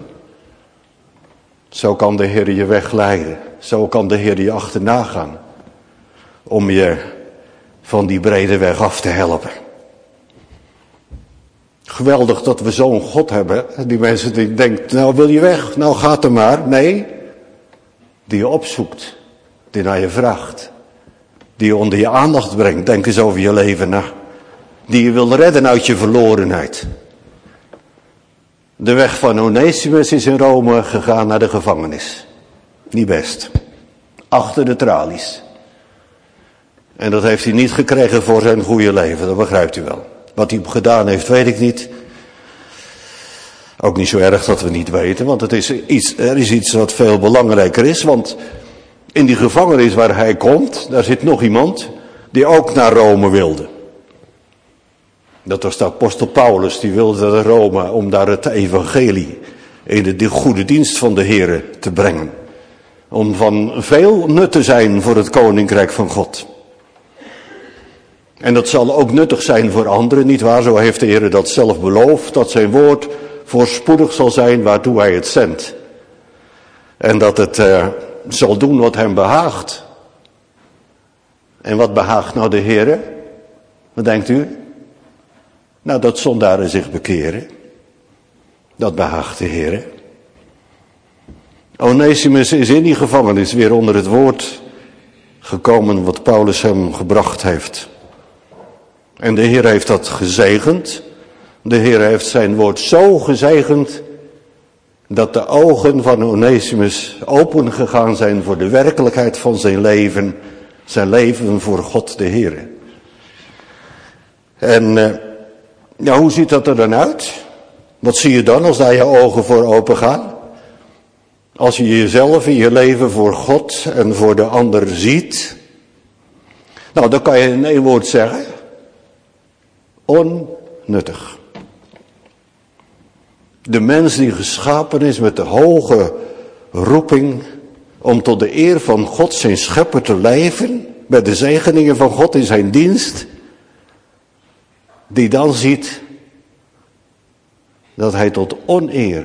Zo kan de Heer je wegleiden. Zo kan de Heer je achterna gaan. Om je van die brede weg af te helpen. Geweldig dat we zo'n God hebben. Die mensen die denken, nou wil je weg? Nou gaat er maar. Nee. Die je opzoekt. Die naar je vraagt. Die je onder je aandacht brengt. Denk eens over je leven na. Die je wil redden uit je verlorenheid. De weg van Onesimus is in Rome gegaan naar de gevangenis. Niet best. Achter de tralies. En dat heeft hij niet gekregen voor zijn goede leven, dat begrijpt u wel. Wat hij gedaan heeft, weet ik niet. Ook niet zo erg dat we niet weten, want er is iets wat veel belangrijker is. Want in die gevangenis waar hij komt, daar zit nog iemand die ook naar Rome wilde. Dat was de apostel Paulus, die wilde naar Rome om daar het evangelie in de goede dienst van de Heere te brengen. Om van veel nut te zijn voor het koninkrijk van God. En dat zal ook nuttig zijn voor anderen, nietwaar? Zo heeft de Heer dat zelf beloofd, dat zijn woord voorspoedig zal zijn waartoe hij het zendt. En dat het zal doen wat hem behaagt. En wat behaagt nou de Heer? Wat denkt u? Nou, dat zondaren zich bekeren. Dat behaagt de Heer. Onesimus is in die gevangenis weer onder het woord gekomen wat Paulus hem gebracht heeft. En de Heer heeft dat gezegend. De Heer heeft zijn woord zo gezegend dat de ogen van Onesimus open gegaan zijn voor de werkelijkheid van zijn leven voor God de Heer. En hoe ziet dat er dan uit? Wat zie je dan als daar je ogen voor open gaan? Als je jezelf in je leven voor God en voor de ander ziet. Nou, dan kan je in één woord zeggen. Onnuttig. De mens die geschapen is met de hoge roeping om tot de eer van God zijn schepper te leven, met de zegeningen van God in zijn dienst, die dan ziet dat hij tot oneer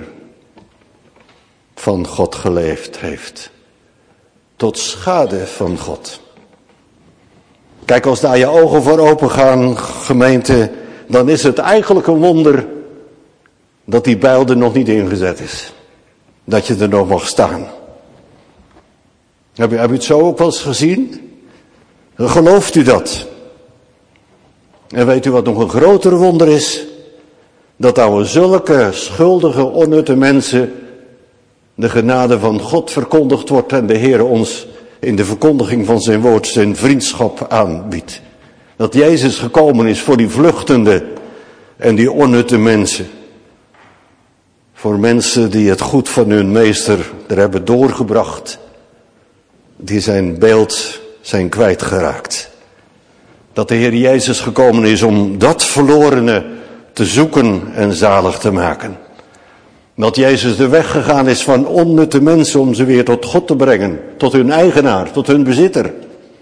van God geleefd heeft. Tot schade van God. Kijk, als daar je ogen voor open gaan, gemeente, dan is het eigenlijk een wonder dat die bijl er nog niet ingezet is. Dat je er nog mag staan. Heb je het zo ook wel eens gezien? Gelooft u dat? En weet u wat nog een groter wonder is? Dat aan zulke schuldige, onnutte mensen de genade van God verkondigd wordt en de Heer ons in de verkondiging van zijn woord zijn vriendschap aanbiedt. Dat Jezus gekomen is voor die vluchtende en die onnutte mensen. Voor mensen die het goed van hun meester er hebben doorgebracht. Die zijn beeld zijn kwijtgeraakt. Dat de Heer Jezus gekomen is om dat verlorene te zoeken en zalig te maken. Dat Jezus de weg gegaan is van onnutte mensen om ze weer tot God te brengen. Tot hun eigenaar, tot hun bezitter.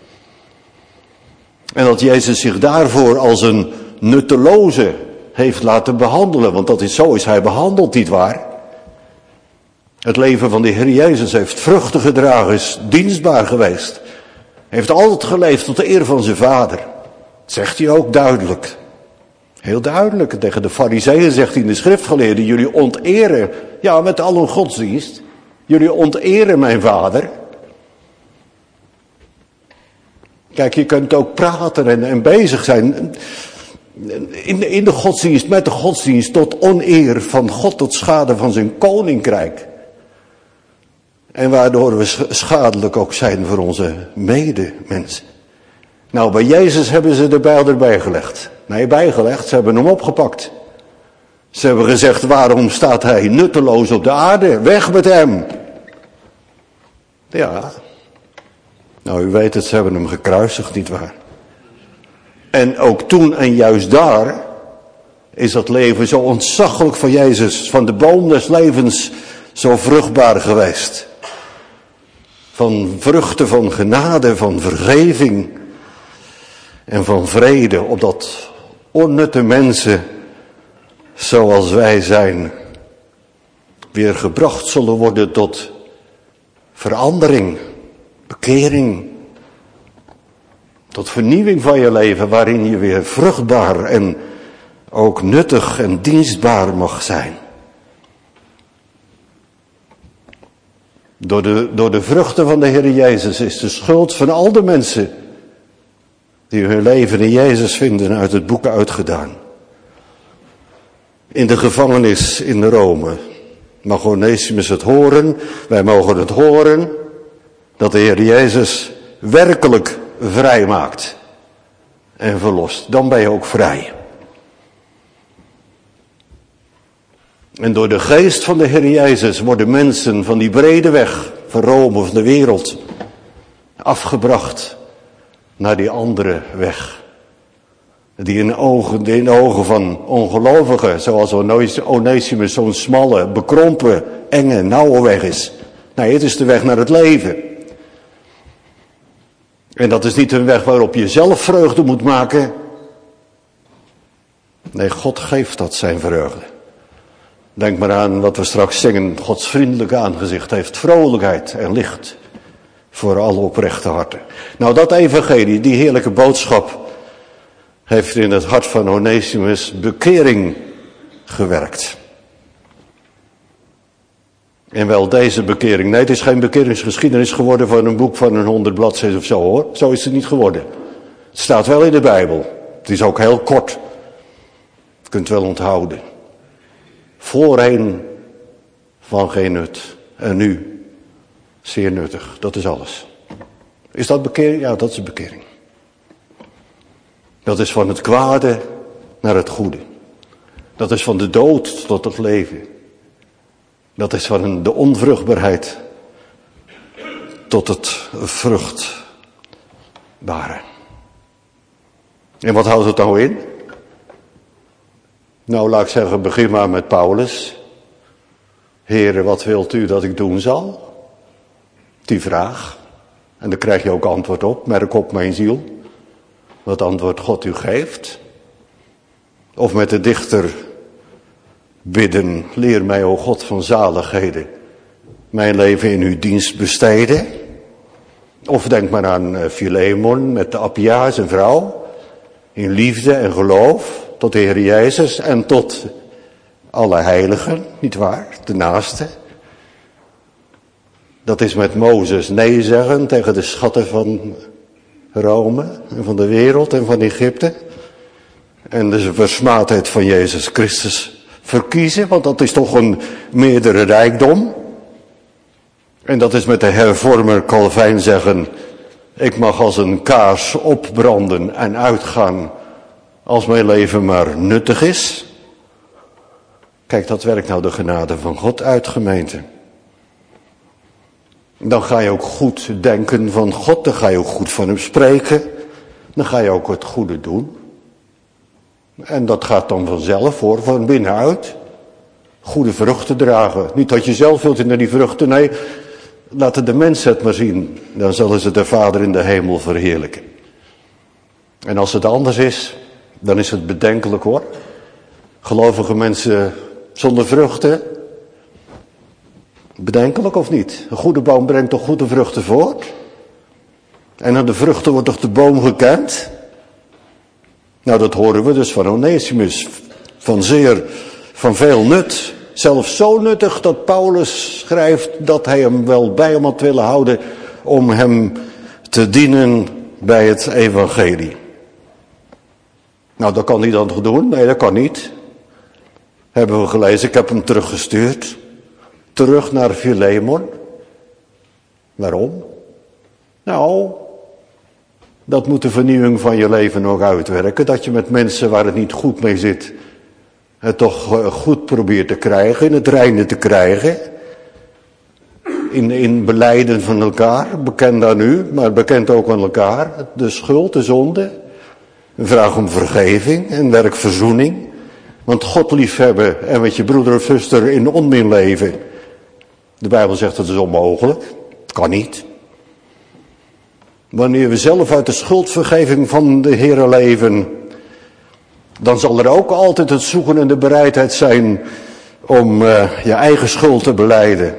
En dat Jezus zich daarvoor als een nutteloze heeft laten behandelen. Want dat is zo is hij behandeld, nietwaar? Het leven van de Heer Jezus heeft vruchten gedragen, is dienstbaar geweest. Heeft altijd geleefd tot de eer van zijn Vader. Dat zegt hij ook duidelijk. Heel duidelijk. Tegen de Farizeeën zegt hij in de schriftgeleerden, jullie onteren, ja met al hun godsdienst, jullie onteren mijn Vader. Kijk, je kunt ook praten en bezig zijn in de godsdienst, met de godsdienst tot oneer van God, tot schade van zijn koninkrijk. En waardoor we schadelijk ook zijn voor onze medemensen. Nou, bij Jezus hebben ze de bijl erbij gelegd. Nee, bijgelegd, ze hebben hem opgepakt. Ze hebben gezegd, waarom staat hij nutteloos op de aarde? Weg met hem. Ja. Nou, u weet het, ze hebben hem gekruisigd, nietwaar? En ook toen en juist daar is dat leven zo ontzaglijk van Jezus, van de boom des levens, zo vruchtbaar geweest. Van vruchten van genade, van vergeving en van vrede, opdat onnutte mensen zoals wij zijn weer gebracht zullen worden tot verandering, bekering, tot vernieuwing van je leven, waarin je weer vruchtbaar en ook nuttig en dienstbaar mag zijn. Door de vruchten van de Heer Jezus is de schuld van al de mensen die hun leven in Jezus vinden uit het boek uitgedaan. in de gevangenis in Rome. Mag Onesimus het horen, wij mogen het horen, dat de Heer Jezus werkelijk vrij maakt en verlost. Dan ben je ook vrij. En door de geest van de Heer Jezus worden mensen van die brede weg van Rome of de wereld afgebracht naar die andere weg. Die in de ogen van ongelovigen, zoals Onesimus, zo'n smalle, bekrompen, enge, nauwe weg is. Nee, het is de weg naar het leven. En dat is niet een weg waarop je zelf vreugde moet maken. Nee, God geeft dat zijn vreugde. Denk maar aan wat we straks zingen. Gods vriendelijke aangezicht heeft vrolijkheid en licht voor alle oprechte harten. Nou, dat evangelie, die heerlijke boodschap, heeft in het hart van Onesimus bekering gewerkt. En wel deze bekering. Nee, het is geen bekeringsgeschiedenis geworden van een boek van 100 bladzijden of zo, hoor. Zo is het niet geworden. Het staat wel in de Bijbel. Het is ook heel kort. Je kunt het wel onthouden. Voorheen van geen nut. En nu zeer nuttig. Dat is alles. Is dat bekering? Ja, dat is bekering. Dat is van het kwade naar het goede. Dat is van de dood tot het leven. Dat is van de onvruchtbaarheid tot het vruchtbare. En wat houdt het nou in? Nou, laat ik zeggen, begin maar met Paulus. Heere, wat wilt u dat ik doen zal? Die vraag. En daar krijg je ook antwoord op. Merk op mijn ziel. Wat antwoord God u geeft. Of met de dichter bidden. Leer mij, o God van zaligheden, mijn leven in uw dienst besteden. Of denk maar aan Filemon met de Appia, zijn vrouw. In liefde en geloof tot de Heer Jezus en tot alle heiligen, nietwaar, de naaste. Dat is met Mozes nee zeggen tegen de schatten van Rome en van de wereld en van Egypte. En de versmaadheid van Jezus Christus verkiezen, want dat is toch een meerdere rijkdom. En dat is met de hervormer Calvijn zeggen, ik mag als een kaars opbranden en uitgaan als mijn leven maar nuttig is. Kijk, dat werkt nou de genade van God uit, gemeente. Dan ga je ook goed denken van God, dan ga je ook goed van hem spreken. Dan ga je ook het goede doen. En dat gaat dan vanzelf hoor, van binnenuit. Goede vruchten dragen. Niet dat je zelf wilt in die vruchten, nee. Laten de mensen het maar zien. Dan zullen ze de Vader in de hemel verheerlijken. En als het anders is, dan is het bedenkelijk hoor. Gelovige mensen zonder vruchten. Bedenkelijk of niet? Een goede boom brengt toch goede vruchten voort? En aan de vruchten wordt toch de boom gekend? Nou, dat horen we dus van Onesimus. Van veel nut. Zelfs zo nuttig dat Paulus schrijft dat hij hem wel bij hem had willen houden om hem te dienen bij het evangelie. Nou, dat kan hij dan toch doen? Nee, dat kan niet. Hebben we gelezen, ik heb hem teruggestuurd. Terug naar Filemon. Waarom? Nou, dat moet de vernieuwing van je leven nog uitwerken. Dat je met mensen waar het niet goed mee zit, het toch goed probeert te krijgen, in het reine te krijgen. In belijden van elkaar, bekend aan u, maar bekend ook aan elkaar. De schuld, de zonde. Een vraag om vergeving en werkverzoening. Want God liefhebben en met je broeder of zuster in onmin leven. De Bijbel zegt dat is onmogelijk. Het kan niet. Wanneer we zelf uit de schuldvergeving van de Heere leven, dan zal er ook altijd het zoeken en de bereidheid zijn om je eigen schuld te belijden.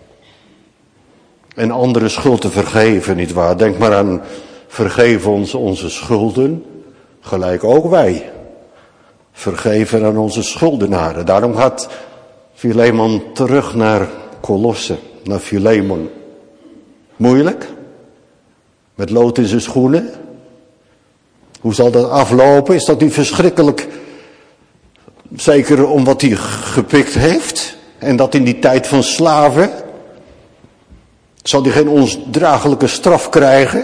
En andere schuld te vergeven, nietwaar? Denk maar aan vergeven ons onze schulden, gelijk ook wij. Vergeven aan onze schuldenaren. Daarom gaat Filemon terug naar Colosse, naar Filemon. Moeilijk? Met lood in zijn schoenen? Hoe zal dat aflopen? Is dat niet verschrikkelijk Zeker om wat hij gepikt heeft. En dat in die tijd van slaven. Zal hij geen ondraaglijke straf krijgen?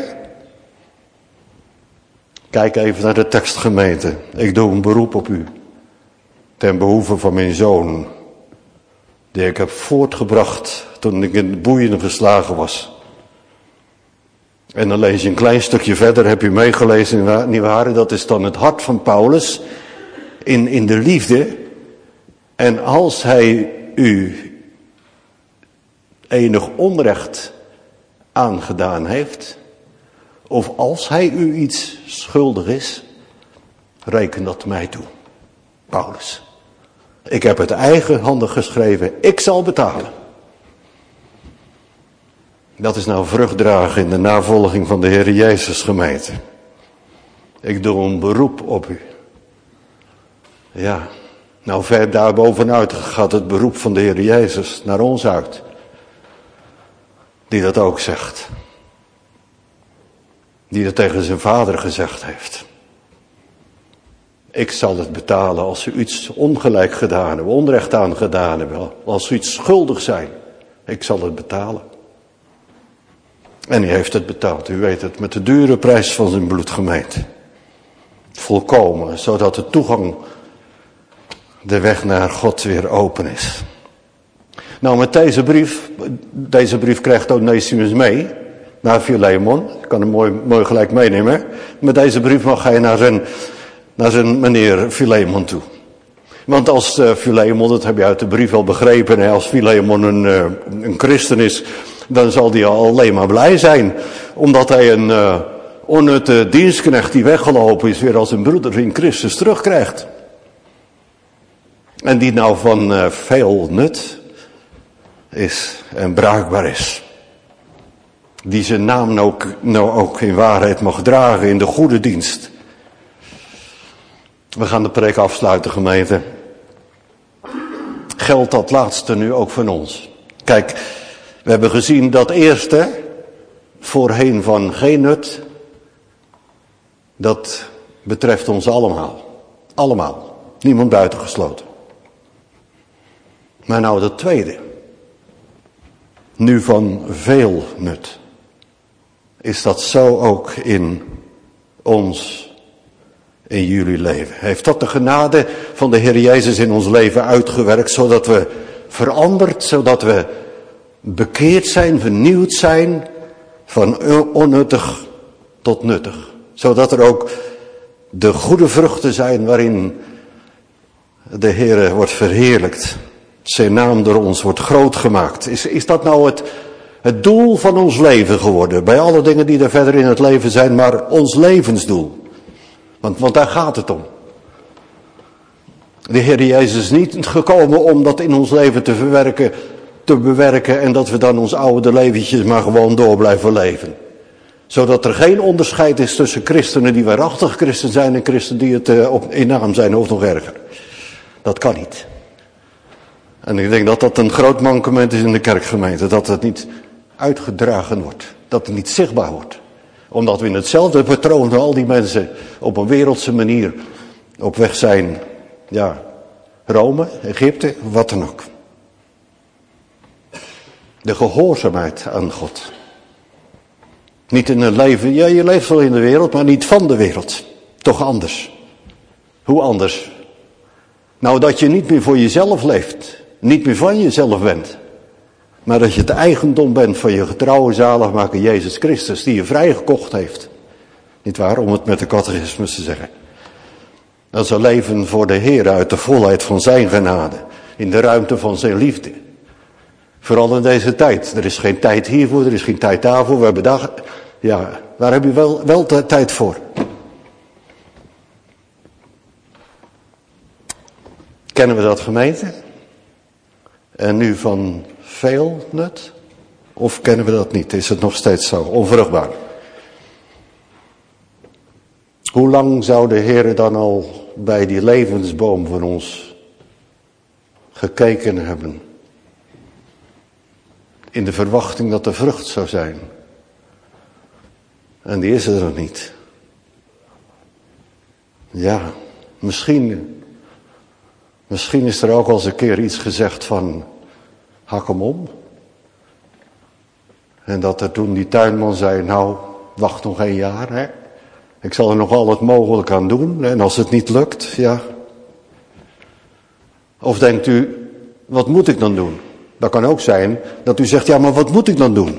Kijk even naar de tekst, gemeente. Ik doe een beroep op u. Ten behoeve van mijn zoon. Die ik heb voortgebracht toen ik in de boeien geslagen was. En dan lees je een klein stukje verder, heb je meegelezen, nietwaar? Dat is dan het hart van Paulus. In de liefde. En als hij u enig onrecht aangedaan heeft, of als hij u iets schuldig is, reken dat mij toe. Paulus. Ik heb het eigenhandig geschreven, ik zal betalen. Dat is nou vrucht dragen in de navolging van de Heer Jezus, gemeente. Ik doe een beroep op u. Ja, nou ver daarbovenuit gaat het beroep van de Heer Jezus naar ons uit. Die dat ook zegt. Die dat tegen zijn vader gezegd heeft. Ik zal het betalen als u iets ongelijk gedaan hebt, onrecht aangedaan hebt. Als u iets schuldig zijn. Ik zal het betalen. En hij heeft het betaald, u weet het, met de dure prijs van zijn bloed, gemeente. Volkomen, zodat de toegang, de weg naar God weer open is. Nou, met deze brief krijgt Onesimus mee, naar Philemon. Ik kan hem mooi gelijk meenemen. Met deze brief mag hij naar zijn meneer Philemon toe. Want als Philemon, dat heb je uit de brief al begrepen, als Philemon een christen is, dan zal hij alleen maar blij zijn. Omdat hij een onnutte dienstknecht die weggelopen is, weer als een broeder in Christus terugkrijgt. En die nou van veel nut is en bruikbaar is. Die zijn naam nou ook in waarheid mag dragen in de goede dienst. We gaan de preek afsluiten, gemeente. Geldt dat laatste nu ook van ons? Kijk, we hebben gezien dat eerste, voorheen van geen nut, dat betreft ons allemaal. Allemaal. Niemand buitengesloten. Maar nou dat tweede, nu van veel nut. Is dat zo ook in ons, in jullie leven? Heeft dat de genade van de Heer Jezus in ons leven uitgewerkt, zodat we veranderd, zodat we bekeerd zijn, vernieuwd zijn, van onnuttig tot nuttig. Zodat er ook de goede vruchten zijn waarin de Heer wordt verheerlijkt. Zijn naam door ons wordt groot gemaakt. Is dat nou het doel van ons leven geworden? Bij alle dingen die er verder in het leven zijn, maar ons levensdoel. Want daar gaat het om. De Heer Jezus is niet gekomen om dat in ons leven te bewerken en dat we dan ons oude leventjes maar gewoon door blijven leven. Zodat er geen onderscheid is tussen christenen die waarachtig christen zijn en christenen die het in naam zijn of nog erger. Dat kan niet. En ik denk dat dat een groot mankement is in de kerkgemeente. Dat het niet uitgedragen wordt. Dat het niet zichtbaar wordt. Omdat we in hetzelfde patroon van al die mensen op een wereldse manier op weg zijn. Ja, Rome, Egypte, wat dan ook. De gehoorzaamheid aan God. Niet in een leven, ja, je leeft wel in de wereld, maar niet van de wereld. Toch anders. Hoe anders? Nou, dat je niet meer voor jezelf leeft. Niet meer van jezelf bent. Maar dat je het eigendom bent van je getrouwe zaligmaker Jezus Christus, die je vrijgekocht heeft. Niet waar, om het met de catechismus te zeggen. Dat is een leven voor de Heer uit de volheid van zijn genade. In de ruimte van zijn liefde. Vooral in deze tijd. Er is geen tijd hiervoor, er is geen tijd daarvoor. We hebben daar, ja, waar heb je wel tijd voor? Kennen we dat, gemeente? En nu van veel nut? Of kennen we dat niet? Is het nog steeds zo? Onvruchtbaar. Hoe lang zou de Heer dan al bij die levensboom van ons gekeken hebben? In de verwachting dat er vrucht zou zijn. En die is er nog niet. Ja, misschien Misschien is er ook al eens een keer iets gezegd van, hak hem om. En dat er toen die tuinman zei, nou, wacht nog 1 jaar, hè. Ik zal er nog al het mogelijk aan doen. En als het niet lukt, ja. Of denkt u, wat moet ik dan doen? Dat kan ook zijn dat u zegt, ja, maar wat moet ik dan doen?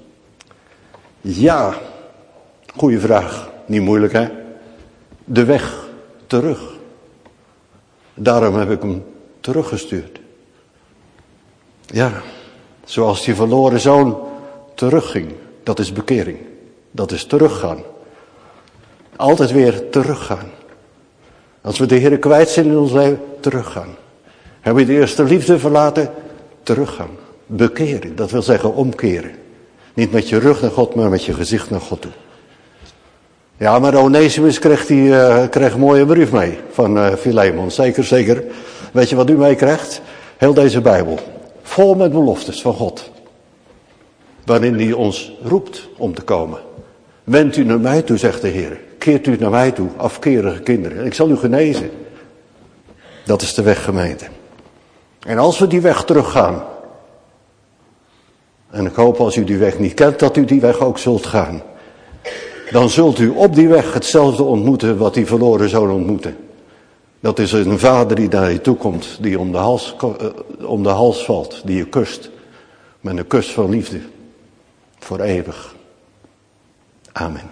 Ja, goede vraag. Niet moeilijk, hè? De weg terug. Daarom heb ik hem teruggestuurd. Ja, zoals die verloren zoon terugging. Dat is bekering. Dat is teruggaan. Altijd weer teruggaan. Als we de Heer kwijt zijn in ons leven, teruggaan. Heb je de eerste liefde verlaten? Teruggaan. Bekeren, dat wil zeggen omkeren. Niet met je rug naar God, maar met je gezicht naar God toe. Ja, maar Onesimus kreeg een mooie brief mee van Filemon. Zeker. Weet je wat u meekrijgt? Heel deze Bijbel. Vol met beloftes van God. Waarin hij ons roept om te komen. Wendt u naar mij toe, zegt de Heer. Keert u naar mij toe, afkerige kinderen. En ik zal u genezen. Dat is de weg, gemeente. En als we die weg teruggaan. En ik hoop als u die weg niet kent, dat u die weg ook zult gaan. Dan zult u op die weg hetzelfde ontmoeten wat die verloren zoon ontmoette. Dat is een vader die naar je toe komt, die om de hals valt, die je kust. Met een kus van liefde. Voor eeuwig. Amen.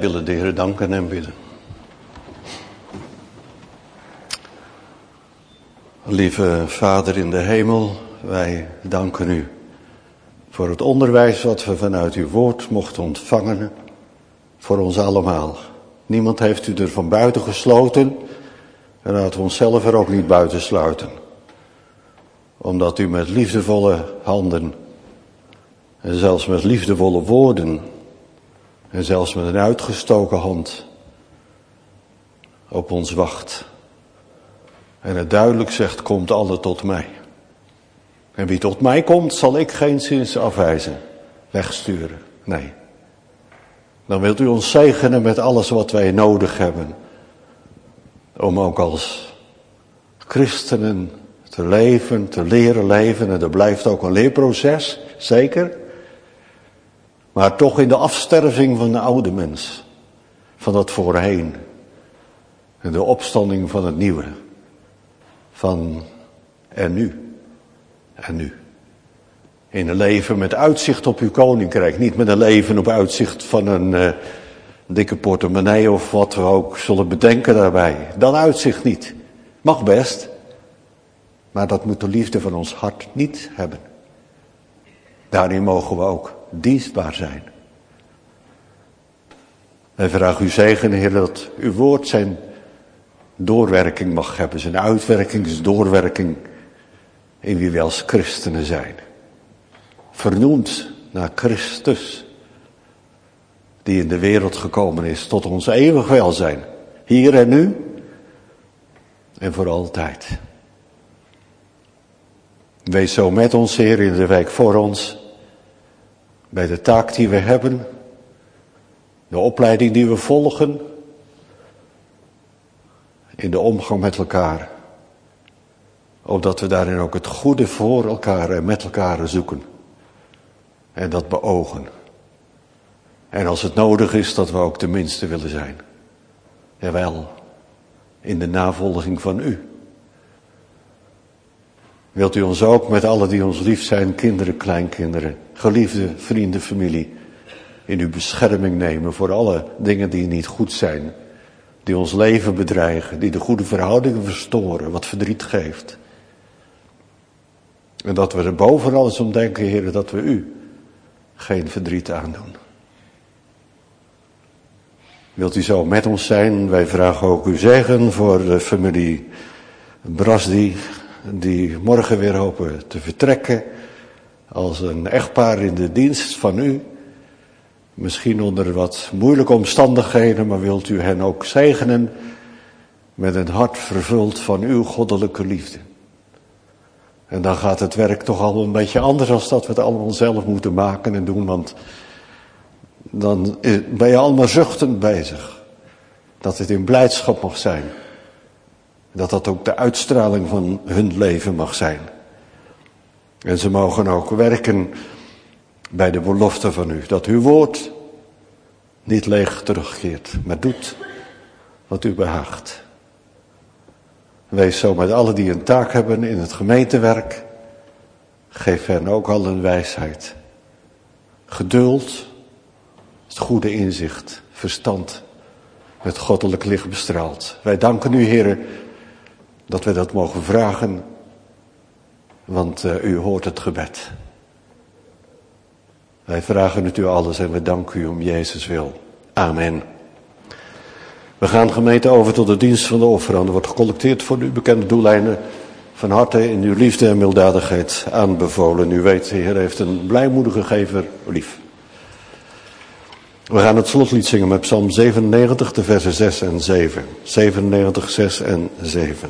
willen de Heer danken en bidden. Lieve Vader in de hemel, wij danken u voor het onderwijs wat we vanuit uw woord mochten ontvangen, voor ons allemaal. Niemand heeft u er van buiten gesloten en laten we onszelf er ook niet buiten sluiten. Omdat u met liefdevolle handen en zelfs met liefdevolle woorden en zelfs met een uitgestoken hand op ons wacht. En het duidelijk zegt, komt alle tot mij. En wie tot mij komt, zal ik geenszins afwijzen, wegsturen. Nee. Dan wilt u ons zegenen met alles wat wij nodig hebben. Om ook als christenen te leven, te leren leven. En dat blijft ook een leerproces, zeker. Maar toch in de afsterving van de oude mens. Van dat voorheen. En de opstanding van het nieuwe. Van en nu. En nu. In een leven met uitzicht op uw koninkrijk. Niet met een leven op uitzicht van een dikke portemonnee of wat we ook zullen bedenken daarbij. Dat uitzicht niet. Mag best. Maar dat moet de liefde van ons hart niet hebben. Daarin mogen we ook dienstbaar zijn. Wij vragen u zegen, Heer, dat uw woord zijn doorwerking mag hebben. Zijn uitwerking, zijn doorwerking in wie wij als christenen zijn. Vernoemd naar Christus, die in de wereld gekomen is tot ons eeuwig welzijn. Hier en nu en voor altijd. Wees zo met ons, Heer, in de wijk voor ons. Bij de taak die we hebben. De opleiding die we volgen. In de omgang met elkaar. Opdat we daarin ook het goede voor elkaar en met elkaar zoeken. En dat beogen. En als het nodig is, dat we ook de minste willen zijn. Jawel, in de navolging van u. Wilt u ons ook met alle die ons lief zijn, kinderen, kleinkinderen, geliefde, vrienden, familie, in uw bescherming nemen voor alle dingen die niet goed zijn. Die ons leven bedreigen, die de goede verhoudingen verstoren, wat verdriet geeft. En dat we er boven alles om denken, Heer, dat we u geen verdriet aandoen. Wilt u zo met ons zijn? Wij vragen ook uw zegen voor de familie Brasdi, die morgen weer hopen te vertrekken als een echtpaar in de dienst van u. Misschien onder wat moeilijke omstandigheden, maar wilt u hen ook zegenen met een hart vervuld van uw goddelijke liefde. En dan gaat het werk toch al een beetje anders als dat we het allemaal zelf moeten maken en doen, want dan ben je allemaal zuchtend bezig. Dat het in blijdschap mag zijn. Dat dat ook de uitstraling van hun leven mag zijn. En ze mogen ook werken bij de belofte van u. Dat uw woord niet leeg terugkeert, maar doet wat u behaagt. Wees zo met allen die een taak hebben in het gemeentewerk. Geef hen ook al een wijsheid. Geduld, het goede inzicht, verstand, met goddelijk licht bestraald. Wij danken u, Heer, dat we dat mogen vragen, want u hoort het gebed. Wij vragen het u alles en we danken u om Jezus wil. Amen. We gaan gemeente over tot de dienst van de offerande. Wordt gecollecteerd voor uw bekende doeleinden. Van harte in uw liefde en milddadigheid aanbevolen. U weet, de Heer heeft een blijmoedige gever lief. We gaan het slotlied zingen met Psalm 97, de versen 6 en 7. 97, 6 en 7.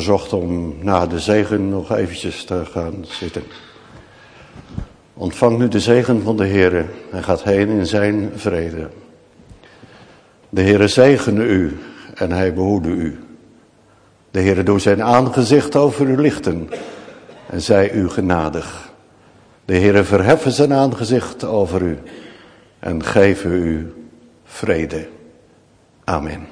verzocht om na de zegen nog eventjes te gaan zitten. Ontvang nu de zegen van de Heere en gaat heen in zijn vrede. De Heere zegene u en hij behoede u. De Heere doet zijn aangezicht over u lichten en zij u genadig. De Heere verheffen zijn aangezicht over u en geven u vrede. Amen.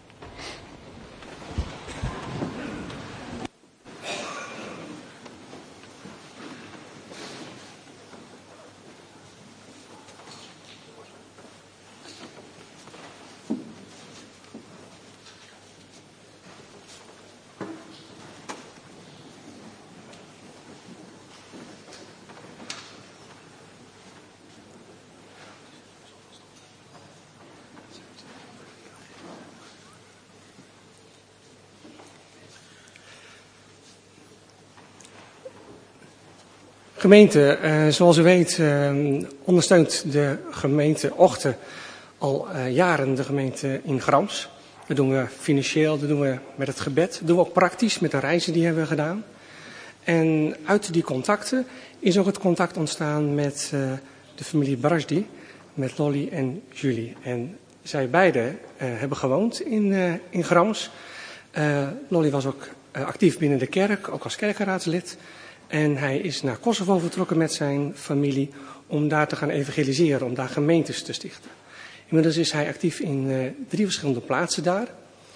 Gemeente, zoals u weet ondersteunt de gemeente Ochten al jaren de gemeente in Grams. Dat doen we financieel, dat doen we met het gebed, dat doen we ook praktisch met de reizen die hebben we gedaan. En uit die contacten is ook het contact ontstaan met de familie Brasdi, met Lolly en Julie. En zij beiden hebben gewoond in Grams. Lolly was ook actief binnen de kerk, ook als kerkenraadslid. En hij is naar Kosovo vertrokken met zijn familie om daar te gaan evangeliseren, om daar gemeentes te stichten. Inmiddels is hij actief in 3 verschillende plaatsen daar.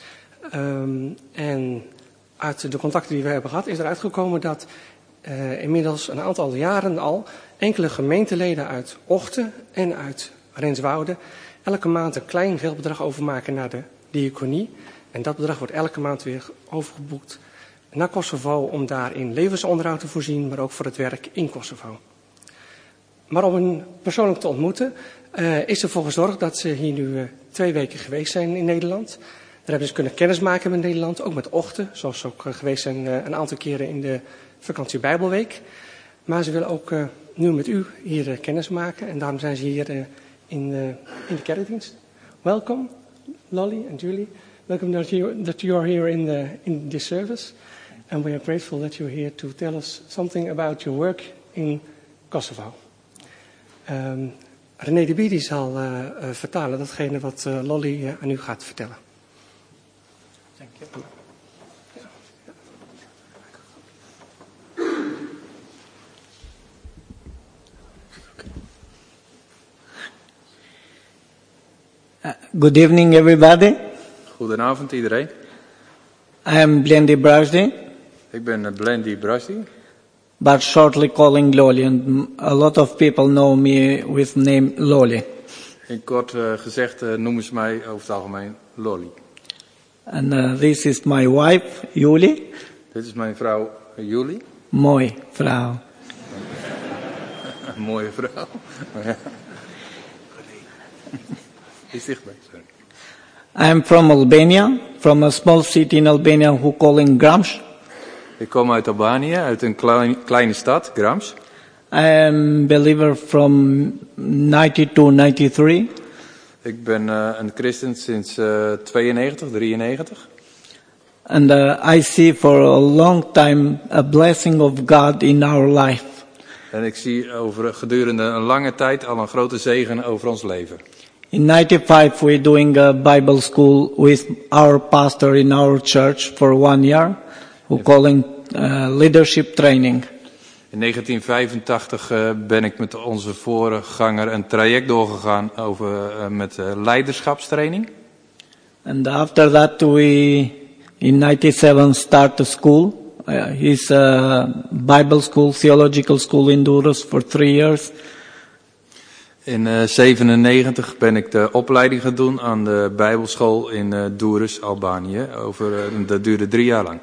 En uit de contacten die we hebben gehad is eruit gekomen dat inmiddels een aantal jaren al enkele gemeenteleden uit Ochten en uit Renswoude elke maand een klein geldbedrag overmaken naar de diaconie. En dat bedrag wordt elke maand weer overgeboekt naar Kosovo om daar in levensonderhoud te voorzien, maar ook voor het werk in Kosovo. Maar om hen persoonlijk te ontmoeten is ervoor gezorgd dat ze hier nu 2 weken geweest zijn in Nederland. Daar hebben ze kunnen kennismaken met Nederland, ook met Ochten, zoals ze ook geweest zijn een aantal keren in de vakantie Bijbelweek. Maar ze willen ook nu met u hier kennis maken en daarom zijn ze hier in de kerkdienst. Welkom, Lolly en Julie. Welcome that you are here in this service. And we are grateful that you're here to tell us something about your work in Kosovo. René de Biedi zal vertalen datgene wat Lolly aan u gaat vertellen. Dank je. Good evening, everybody. Goedenavond iedereen. I am Blendi Brasdi. Ik ben Blendi Brasdi. But shortly calling Lolly, and a lot of people know me with name Lolly. In kort gezegd noemen ze mij over het algemeen Lolly. And this is my wife, Julie. Dit is mijn vrouw Julie. Mooi vrouw. Een mooie vrouw. Is dichtbij, sorry. I am from Albania, from a small city in Albania who calling Grams. Ik kom uit Albanië, uit een kleine stad, Grams. I am believer from 92-93. Ik ben een christen sinds 93. And I see for a long time a blessing of God in our life. En ik zie gedurende een lange tijd al een grote zegen over ons leven. In 95 we're doing a Bible school with our pastor in our church for 1 year, who calling leadership training. In 1985 ben ik met onze voorganger een traject doorgegaan met leiderschapstraining. And after that we in 97 start a school. His Bible school, theological school in Durrës for 3 years. In 97 ben ik de opleiding gaan doen aan de Bijbelschool in Durrës, Albanië. Dat duurde 3 jaar lang.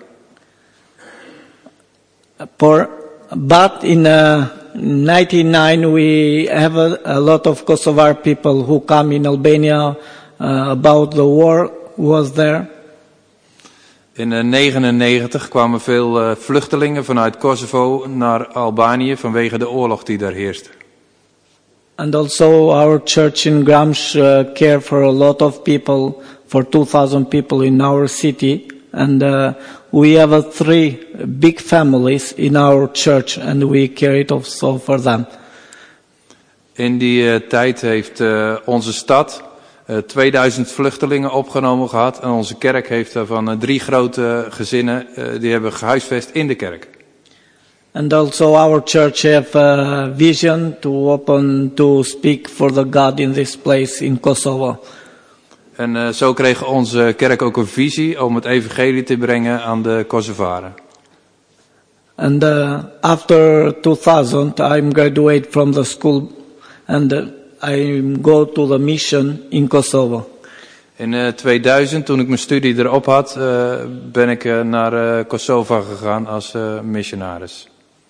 But in 1999 we have a lot of Kosovar people who come in Albania about the war was there. In 1999 kwamen veel vluchtelingen vanuit Kosovo naar Albanië vanwege de oorlog die daar heerste. And also our church in Grams care for a lot of people, for 2,000 people in our city. And we have 3 big families in our church, and we care it also for them. In die tijd heeft onze stad 2000 vluchtelingen opgenomen gehad. En onze kerk heeft daarvan 3 grote gezinnen die hebben gehuisvest in de kerk. And also our church have a vision to speak for the God in this place in Kosovo. En zo kreeg onze kerk ook een visie om het evangelie te brengen aan de Kosovaren. And after 2000, I'm graduate from the school, and I go to the mission in Kosovo. In 2000, toen ik mijn studie erop had, ben ik naar Kosovo gegaan als missionaris.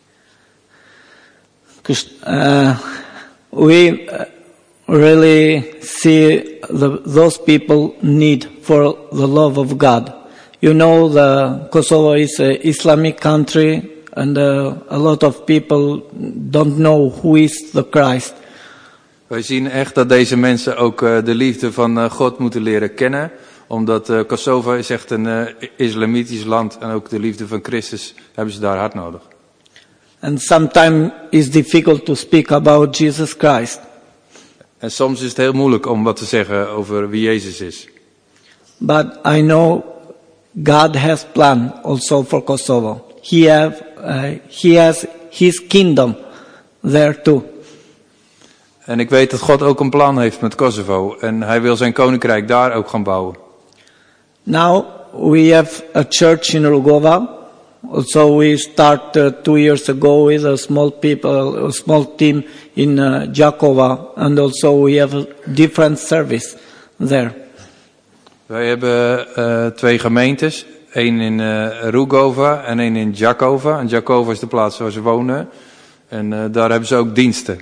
We really see those people need for the love of God. You know, Kosovo is an Islamic country, and a lot of people don't know who is the Christ. Wij zien echt dat deze mensen ook de liefde van God moeten leren kennen. Omdat Kosovo is echt een islamitisch land en ook de liefde van Christus hebben ze daar hard nodig. And sometimes it's difficult to speak about Jesus Christ. En soms is het heel moeilijk om wat te zeggen over wie Jezus is. But I know God has plan also for Kosovo. He has His kingdom there too. En ik weet dat God ook een plan heeft met Kosovo. En hij wil zijn koninkrijk daar ook gaan bouwen. Now we have a church in Rugova. Also we started 2 years ago with a small team in Jakova. And also we have a different service there. Wij hebben 2 gemeentes. 1 in Rugova en 1 in Jakova. En Jakova is de plaats waar ze wonen. En daar hebben ze ook diensten.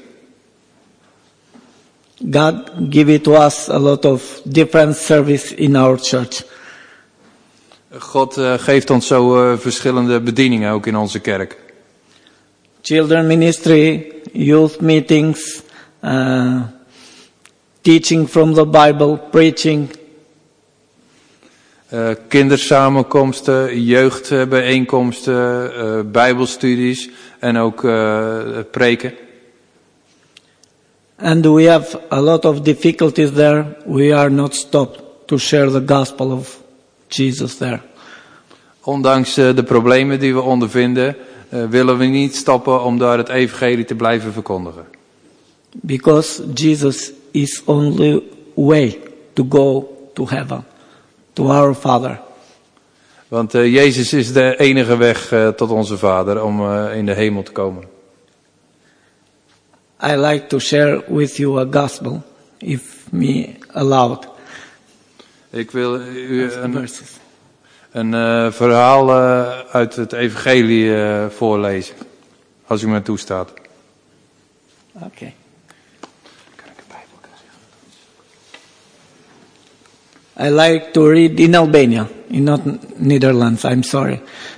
God give it to us a lot of different service in our church. God geeft ons zo verschillende bedieningen ook in onze kerk. Children ministry, youth meetings, teaching from the Bible, preaching. Kindersamenkomsten, jeugdbijeenkomsten, bijbelstudies en ook preken. And we have a lot of difficulties there. We are not stopped to share the gospel of Jesus there. Ondanks de problemen die we ondervinden, willen we niet stoppen om daar het evangelie te blijven verkondigen. Because Jesus is only way to go to heaven, to our Father. Want Jezus is de enige weg tot onze Vader om in de hemel te komen. I like to share with you a gospel, if me allowed. Ik wil u een verhaal uit het evangelie voorlezen, als u me toestaat. Okay. I like to read in Albania, in not Netherlands, I'm sorry.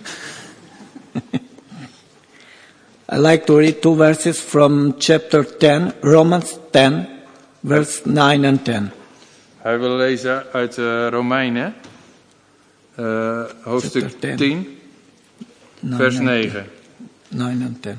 I like to read 2 verses from chapter 10, Romans 10, verse 9 and 10. Hij wil lezen uit Romeinen, hoofdstuk 10, vers 9. 9 and 10.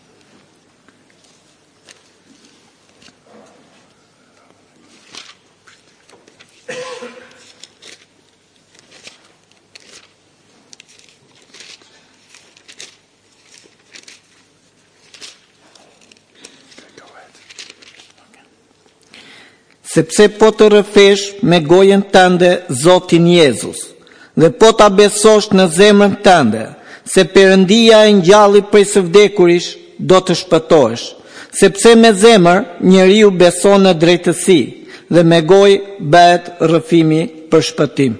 Sepse po të rrëfesh me gojën tënde Zotin Jezus, dhe po ta besosh në zemrën tënde, se Perëndia e ngjalli prej së vdekurish, do të shpëtohesh, sepse me zemër njeriu beson në drejtësi, dhe me gojë bëhet rrëfimi për shpëtim.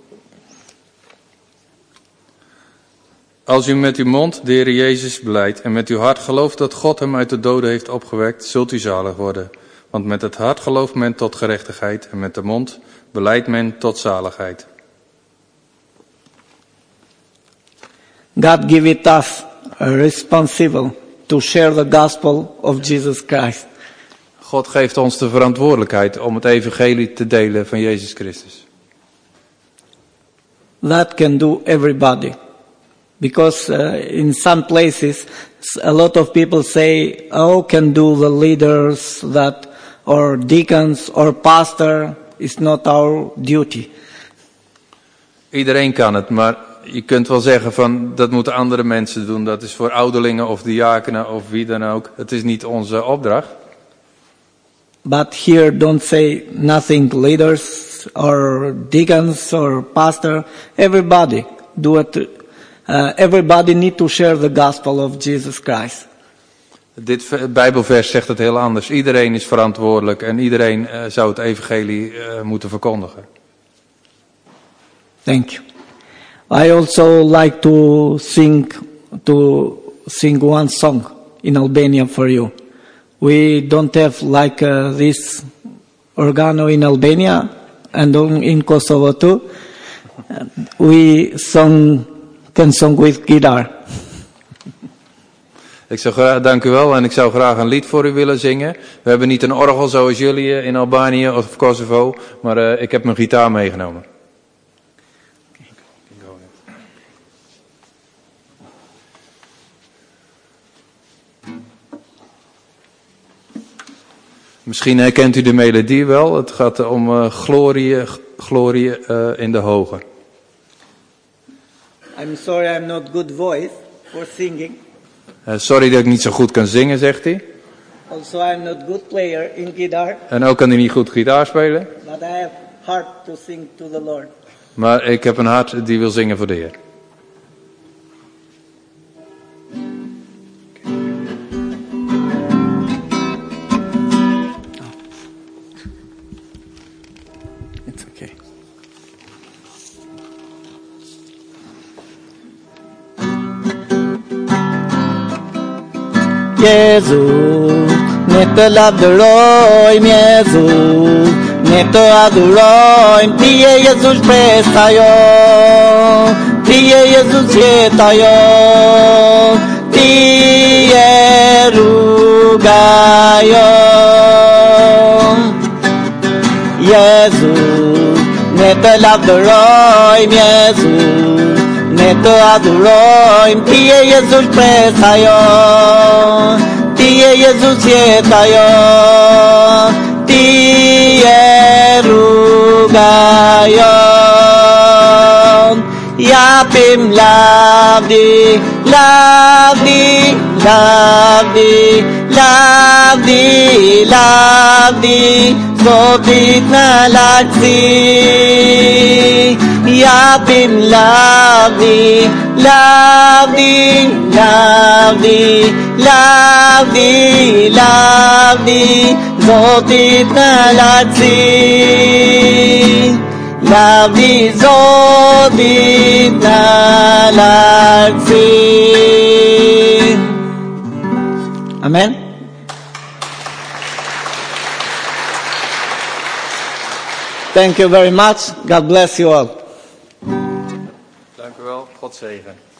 Als u met uw mond de Heer Jezus belijdt en met uw hart gelooft dat God hem uit de doden heeft opgewekt, zult u zalig worden. Want met het hart gelooft men tot gerechtigheid en met de mond belijdt men tot zaligheid. God give it us a responsible to share the gospel of Jesus Christ. God geeft ons de verantwoordelijkheid om het evangelie te delen van Jezus Christus. that can do everybody. Because in some places, a lot of people say, oh, can do the leaders that, or deacons, or pastor, it's not our duty. Iedereen kan het, maar je kunt wel zeggen van dat moeten andere mensen doen. Dat is voor ouderlingen of diakenen of wie dan ook. Het is niet onze opdracht. But here don't say nothing leaders or deacons or pastor. Everybody do it. Everybody need to share the gospel of Jesus Christ. Dit Bijbelvers zegt het heel anders. Iedereen is verantwoordelijk en iedereen zou het evangelie moeten verkondigen. Thank you. I also like to sing one song in Albania for you. We don't have like this organo in Albania and in Kosovo too. We can sing with guitar. Ik zou graag, dank u wel, en ik zou graag een lied voor u willen zingen. We hebben niet een orgel zoals jullie in Albanië of Kosovo, maar ik heb mijn gitaar meegenomen. Misschien herkent u de melodie wel. Het gaat om glorie in de hoge. I'm sorry I'm not good voice for singing. Sorry dat ik niet zo goed kan zingen, zegt hij. Also I'm not good player in guitar. En ook kan hij niet goed gitaar spelen. But I have heart to sing to the Lord. Maar ik heb een hart die wil zingen voor de Heer. It's okay. Jezus, ne të lavdërojmë Jezus, ne të adhurojmë, ti je Jezus shpresa jo, ti je Jezus jeta jo, ti je rruga jo. Jezus, ne të lavdërojmë Jezus, ne të adhurojmë, ti je Jezus shpresa jo, ti je Jezus jeta jo, ti je rruga jo. Japim lavdi, lavdi, lavdi, lavdi, lavdi, Zotit në lartësi. Japim lavdi, lavdi, lavdi, lavdi, lavdi, Zotit në lartësi. Lavdi Zotit në lartësi. Amen. Thank you very much. God bless you all. Dank u wel. God zegen.